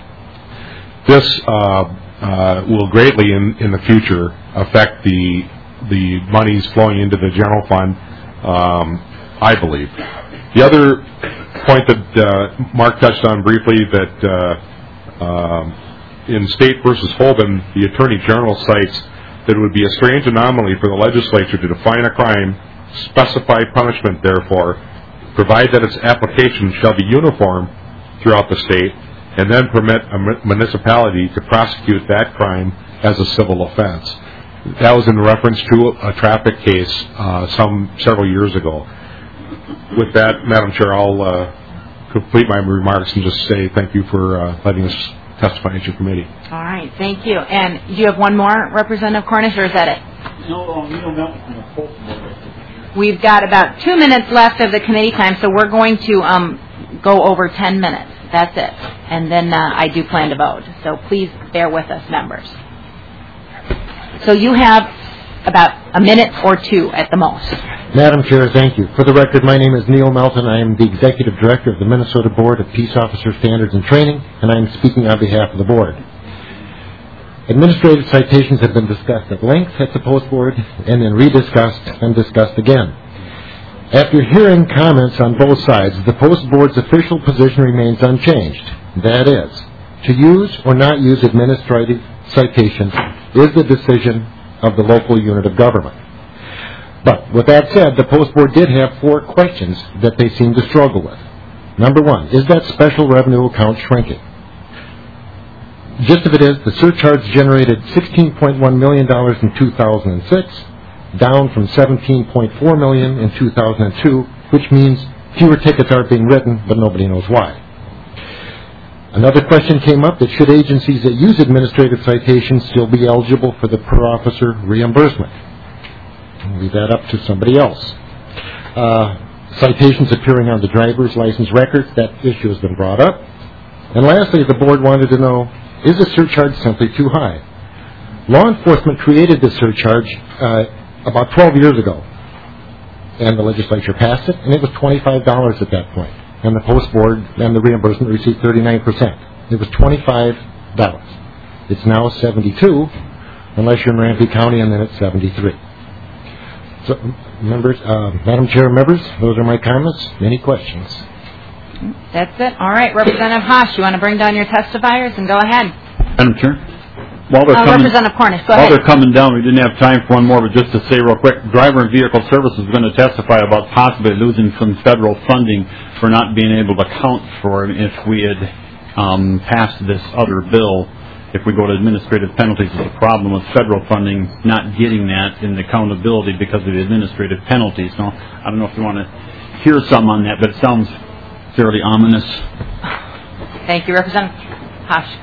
This uh, uh, will greatly in, in the future affect the the monies flowing into the general fund, um, I believe. The other point that uh, Mark touched on briefly, that uh, um, in State versus Holden, the Attorney General cites that it would be a strange anomaly for the legislature to define a crime, specify punishment therefore, provide that its application shall be uniform throughout the state, and then permit a municipality to prosecute that crime as a civil offense. That was in reference to a traffic case uh, some several years ago. With that, Madam Chair, I'll uh, complete my remarks and just say thank you for uh, letting us testify at your committee. All right, thank you. And do you have one more, Representative Cornish, or is that it? No, Neil Melton from the Post. We've got about two minutes left of the committee time, so we're going to um, go over ten minutes. That's it. And then uh, I do plan to vote. So please bear with us, members. So you have about a minute or two at the most. Madam Chair, thank you. For the record, my name is Neil Melton. I am the Executive Director of the Minnesota Board of Peace Officer Standards and Training, and I am speaking on behalf of the Board. Administrative citations have been discussed at length at the Post Board and then rediscussed and discussed again. After hearing comments on both sides, the Post Board's official position remains unchanged. That is, to use or not use administrative citations is the decision of the local unit of government. But with that said, the Post Board did have four questions that they seem to struggle with. Number one, is that special revenue account shrinking? Gist of it is, the surcharge generated sixteen point one million dollars in two thousand six, down from seventeen point four million dollars in two thousand two, which means fewer tickets are being written, but nobody knows why. Another question came up that should agencies that use administrative citations still be eligible for the per-officer reimbursement? I'll leave that up to somebody else. Uh, citations appearing on the driver's license records, that issue has been brought up. And lastly, the board wanted to know, is the surcharge simply too high? Law enforcement created this surcharge uh, about twelve years ago, and the legislature passed it, and it was twenty-five dollars at that point. And the Post Board and the reimbursement received thirty-nine percent. It was twenty-five dollars. It's now seventy-two dollars, unless you're in Ramsey County, and then it's seventy-three dollars. So, members, uh, Madam Chair, members, those are my comments. Any questions? That's it. All right, Representative Haas, you want to bring down your testifiers and go ahead. Madam Chair, while they're uh, coming, Representative Cornish, go while ahead. they're coming down, we didn't have time for one more, but just to say real quick, Driver and Vehicle Services is going to testify about possibly losing some federal funding for not being able to account for it if we had um, passed this other bill. if we go to administrative penalties, it's a problem with federal funding not getting that in accountability because of the administrative penalties. Now, I don't know if you want to hear some on that, but it sounds fairly ominous. Thank you, Representative Haas.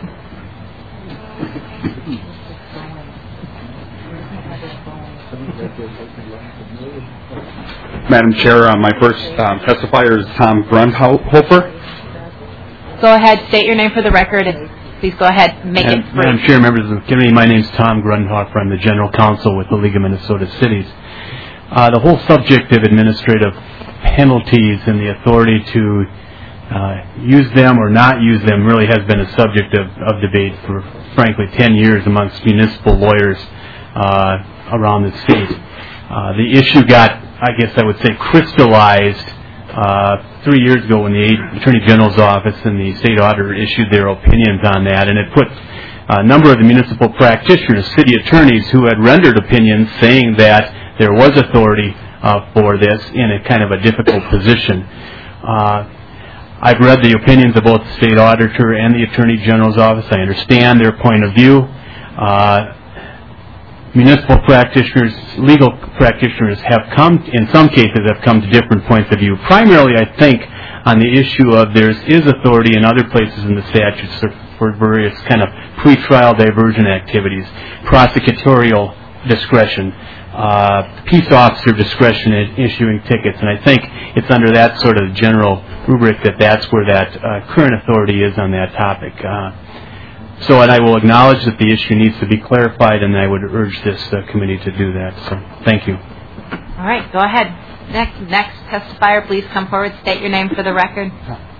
Madam Chair, uh, my first um, testifier is Tom Grundhofer. Go ahead, state your name for the record, and please go ahead, make Madam, it brief. Madam Chair, members of the committee, my name is Tom Grundhofer. I'm the General Counsel with the League of Minnesota Cities. Uh, the whole subject of administrative penalties and the authority to uh, use them or not use them really has been a subject of, of debate for, frankly, ten years amongst municipal lawyers uh, around the state. Uh, the issue got, I guess I would say, crystallized uh, three years ago when the Attorney General's office and the state auditor issued their opinions on that, and it put a number of the municipal practitioners, city attorneys who had rendered opinions saying that there was authority uh, for this in a kind of a difficult position. Uh, I've read the opinions of both the state auditor and the Attorney General's office. I understand their point of view. Uh, municipal practitioners, legal practitioners have come, in some cases, have come to different points of view. Primarily, I think, on the issue of there is authority in other places in the statutes for various kind of pretrial diversion activities, prosecutorial discretion, uh, peace officer discretion in issuing tickets, and I think it's under that sort of general rubric that that's where that uh, current authority is on that topic. Uh, So, and I will acknowledge that the issue needs to be clarified, and I would urge this uh, committee to do that. So, thank you. All right, go ahead. Next, next testifier, please come forward. State your name for the record.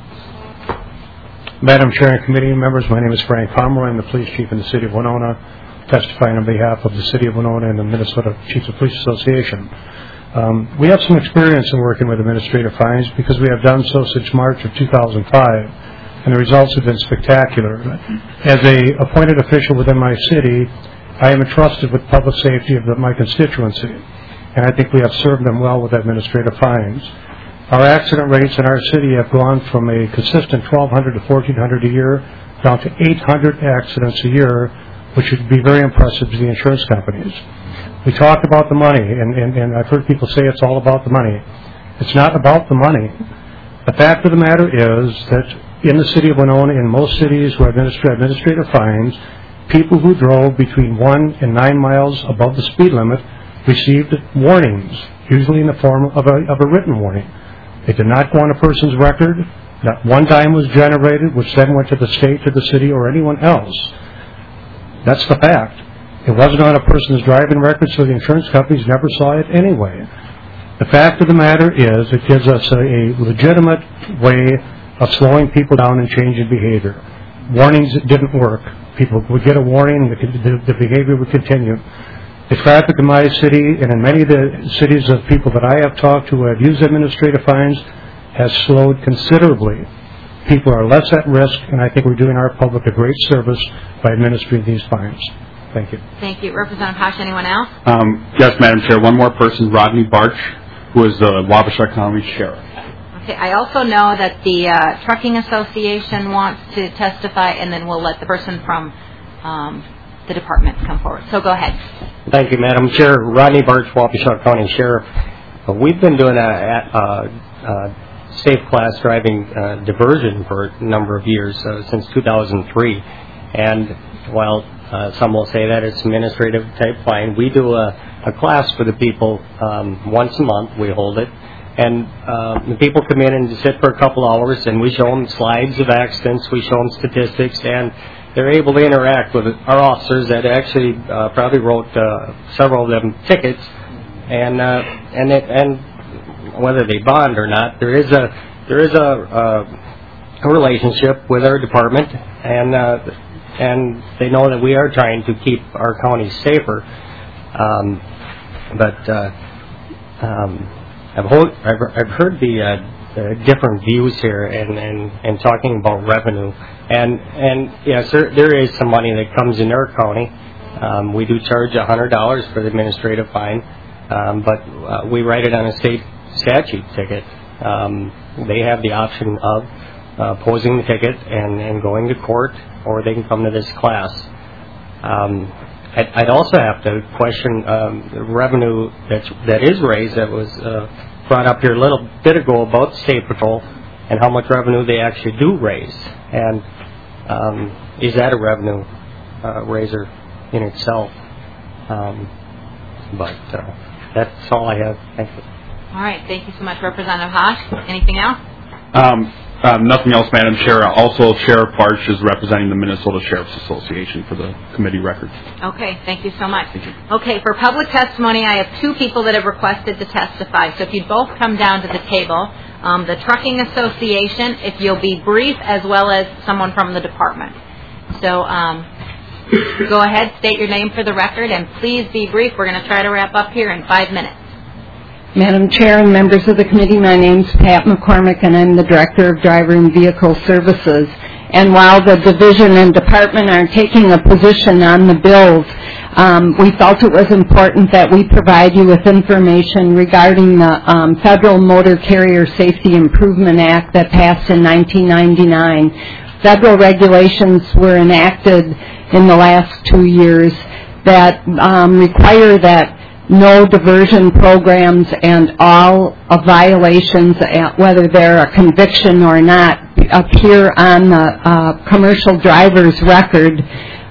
Madam Chair and committee members, my name is Frank Pomeroy. I'm the police chief in the city of Winona, testifying on behalf of the city of Winona and the Minnesota Chiefs of Police Association. Um, we have some experience in working with administrative fines because we have done so since March of two thousand five. And the results have been spectacular. As a appointed official within my city, I am entrusted with public safety of the, my constituency, and I think we have served them well with administrative fines. Our accident rates in our city have gone from a consistent twelve hundred to fourteen hundred a year down to eight hundred accidents a year, which would be very impressive to the insurance companies. We talk about the money, and, and, and I've heard people say it's all about the money. It's not about the money. The fact of the matter is that in the city of Winona, in most cities where administrative, administrative fines, people who drove between one and nine miles above the speed limit received warnings, usually in the form of a, of a written warning. They did not go on a person's record. Not one dime was generated, which then went to the state, to the city, or anyone else. That's the fact. It wasn't on a person's driving record, so the insurance companies never saw it anyway. The fact of the matter is it gives us a, a legitimate way of slowing people down and changing behavior. Warnings didn't work. People would get a warning, the, the behavior would continue. The traffic in my city and in many of the cities of people that I have talked to who have used administrative fines has slowed considerably. People are less at risk, and I think we're doing our public a great service by administering these fines. Thank you. Thank you. Representative Hash, anyone else? Um, yes, Madam Chair. One more person, Rodney Barch, who is the Wabasha County Sheriff. Okay, I also know that the uh, Trucking Association wants to testify, and then we'll let the person from um, the department come forward. So go ahead. Thank you, Madam Chair. Rodney Barch, Waukesha County Sheriff. Uh, we've been doing a, a, a safe class driving uh, diversion for a number of years, uh, since two thousand three. And while uh, some will say that it's administrative type fine, we do a, a class for the people um, once a month. We hold it. And uh, the people come in and sit for a couple hours, and we show them slides of accidents, we show them statistics, and they're able to interact with our officers that actually uh, probably wrote uh, several of them tickets, and uh, and it, and whether they bond or not, there is a there is a, a, a relationship with our department, and uh, and they know that we are trying to keep our counties safer, um, but. Uh, um, I've heard, I've heard the, uh, the different views here and, and, and talking about revenue. And, and yes, there, there is some money that comes in our county. Um, we do charge one hundred dollars for the administrative fine, um, but uh, we write it on a state statute ticket. Um, they have the option of uh, posing the ticket and, and going to court, or they can come to this class. Um, I'd, I'd also have to question um, the revenue that's, that is raised that was uh, brought up here a little bit ago about State Patrol and how much revenue they actually do raise. And um, is that a revenue uh, raiser in itself? Um, but uh, that's all I have. Thank you. All right. Thank you so much, Representative Haas. Anything else? Um, uh, nothing else, Madam Chair. Also, Sheriff Barch is representing the Minnesota Sheriff's Association for the committee record. Okay. Thank you so much. Okay. For public testimony, I have two people that have requested to testify. So if you'd both come down to the table. Um, the Trucking Association, if you'll be brief, as well as someone from the department. So um, go ahead, state your name for the record, and please be brief. We're going to try to wrap up here in five minutes. Madam Chair and members of the committee, my name's Pat McCormick, and I'm the Director of Driver and Vehicle Services. And while the division and department are taking a position on the bills, um, we felt it was important that we provide you with information regarding the um, Federal Motor Carrier Safety Improvement Act that passed in nineteen ninety-nine. Federal regulations were enacted in the last two years that um, require that no diversion programs and all of violations, whether they're a conviction or not, appear on the uh, commercial driver's record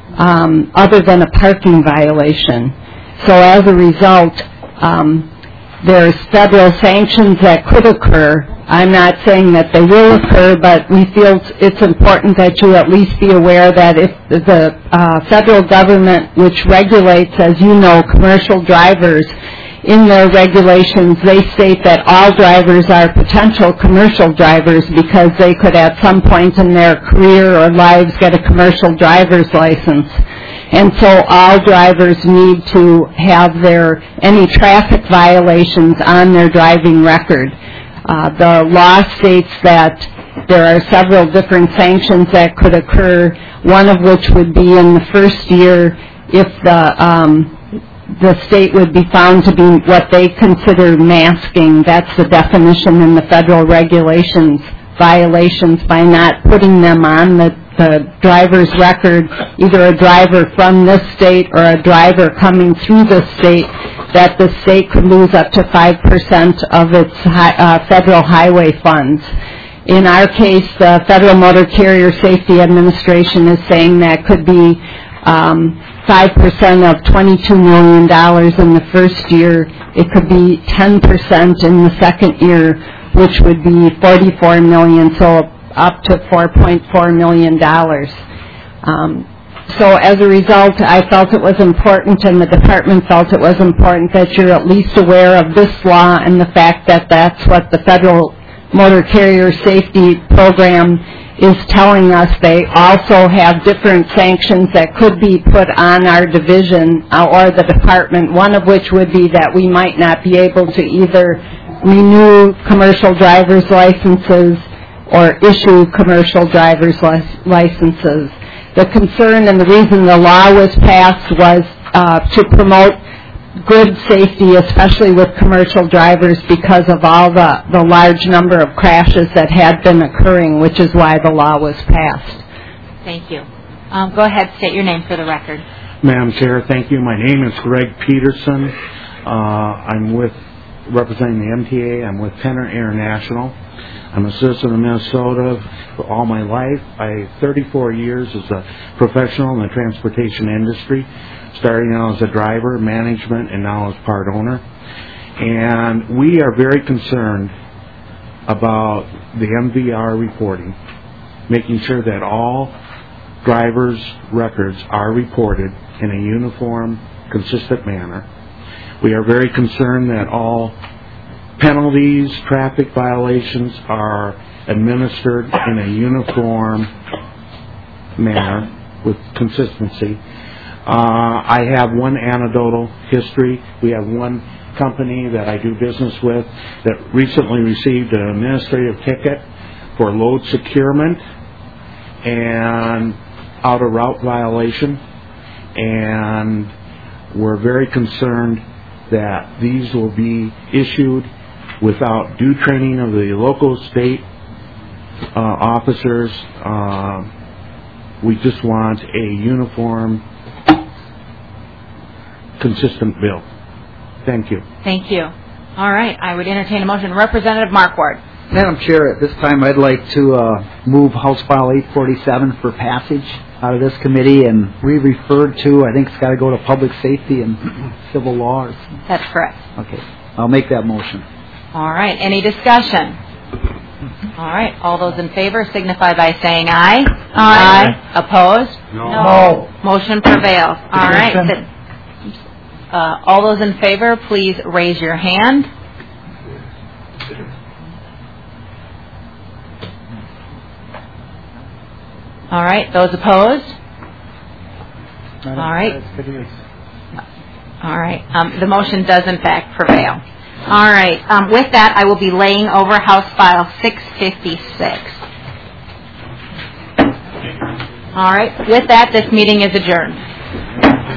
um, other than a parking violation. So as a result, um, there's federal sanctions that could occur. I'm not saying that they will occur, but we feel it's important that you at least be aware that if the uh, federal government, which regulates, as you know, commercial drivers, in their regulations, they state that all drivers are potential commercial drivers because they could at some point in their career or lives get a commercial driver's license. And so all drivers need to have their any traffic violations on their driving record. Uh, the law states that there are several different sanctions that could occur, one of which would be in the first year if the um, the state would be found to be what they consider masking. That's the definition in the federal regulations, violations by not putting them on the, the driver's record, either a driver from this state or a driver coming through the state, that the state could lose up to five percent of its hi, uh, federal highway funds. In our case, the Federal Motor Carrier Safety Administration is saying that could be um, five percent of twenty-two million dollars in the first year. It could be ten percent in the second year, which would be forty-four million dollars, so up to four point four million dollars. Um, so as a result, I felt it was important, and the department felt it was important, that you're at least aware of this law and the fact that that's what the Federal Motor Carrier Safety Program is telling us. They also have different sanctions that could be put on our division or the department, one of which would be that we might not be able to either renew commercial driver's licenses or issue commercial driver's licenses. The concern and the reason the law was passed was uh, to promote good safety, especially with commercial drivers, because of all the, the large number of crashes that had been occurring, which is why the law was passed. Thank you. Um, go ahead, state your name for the record. Madam Chair, thank you. My name is Greg Peterson. Uh, I'm with, representing the M T A. I'm with Penner International. I'm a citizen of Minnesota for all my life. I have thirty-four years as a professional in the transportation industry, starting out as a driver, management, and now as part owner. And we are very concerned about the M V R reporting, making sure that all drivers' records are reported in a uniform, consistent manner. We are very concerned that all penalties, traffic violations are administered in a uniform manner with consistency. Uh, I have one anecdotal history. We have one company that I do business with that recently received an administrative ticket for load securement and out of route violation, and we're very concerned that these will be issued without due training of the local state uh, officers. Uh, we just want a uniform consistent bill. Thank you. Thank you. All right, I would entertain a motion. Representative Markward. Madam Chair, at this time I'd like to uh, move House File eight forty-seven for passage out of this committee and re-referred to. I think it's got to go to public safety and civil laws. That's correct. Okay, I'll make that motion. All right, any discussion? All right, all those in favor signify by saying aye. Aye. Opposed? No. No. Motion prevails. All right. Then, uh, all those in favor, please raise your hand. All right, those opposed? All right. All right, um, the motion does in fact prevail. All right, um, with that, I will be laying over House File six fifty-six. All right, with that, this meeting is adjourned.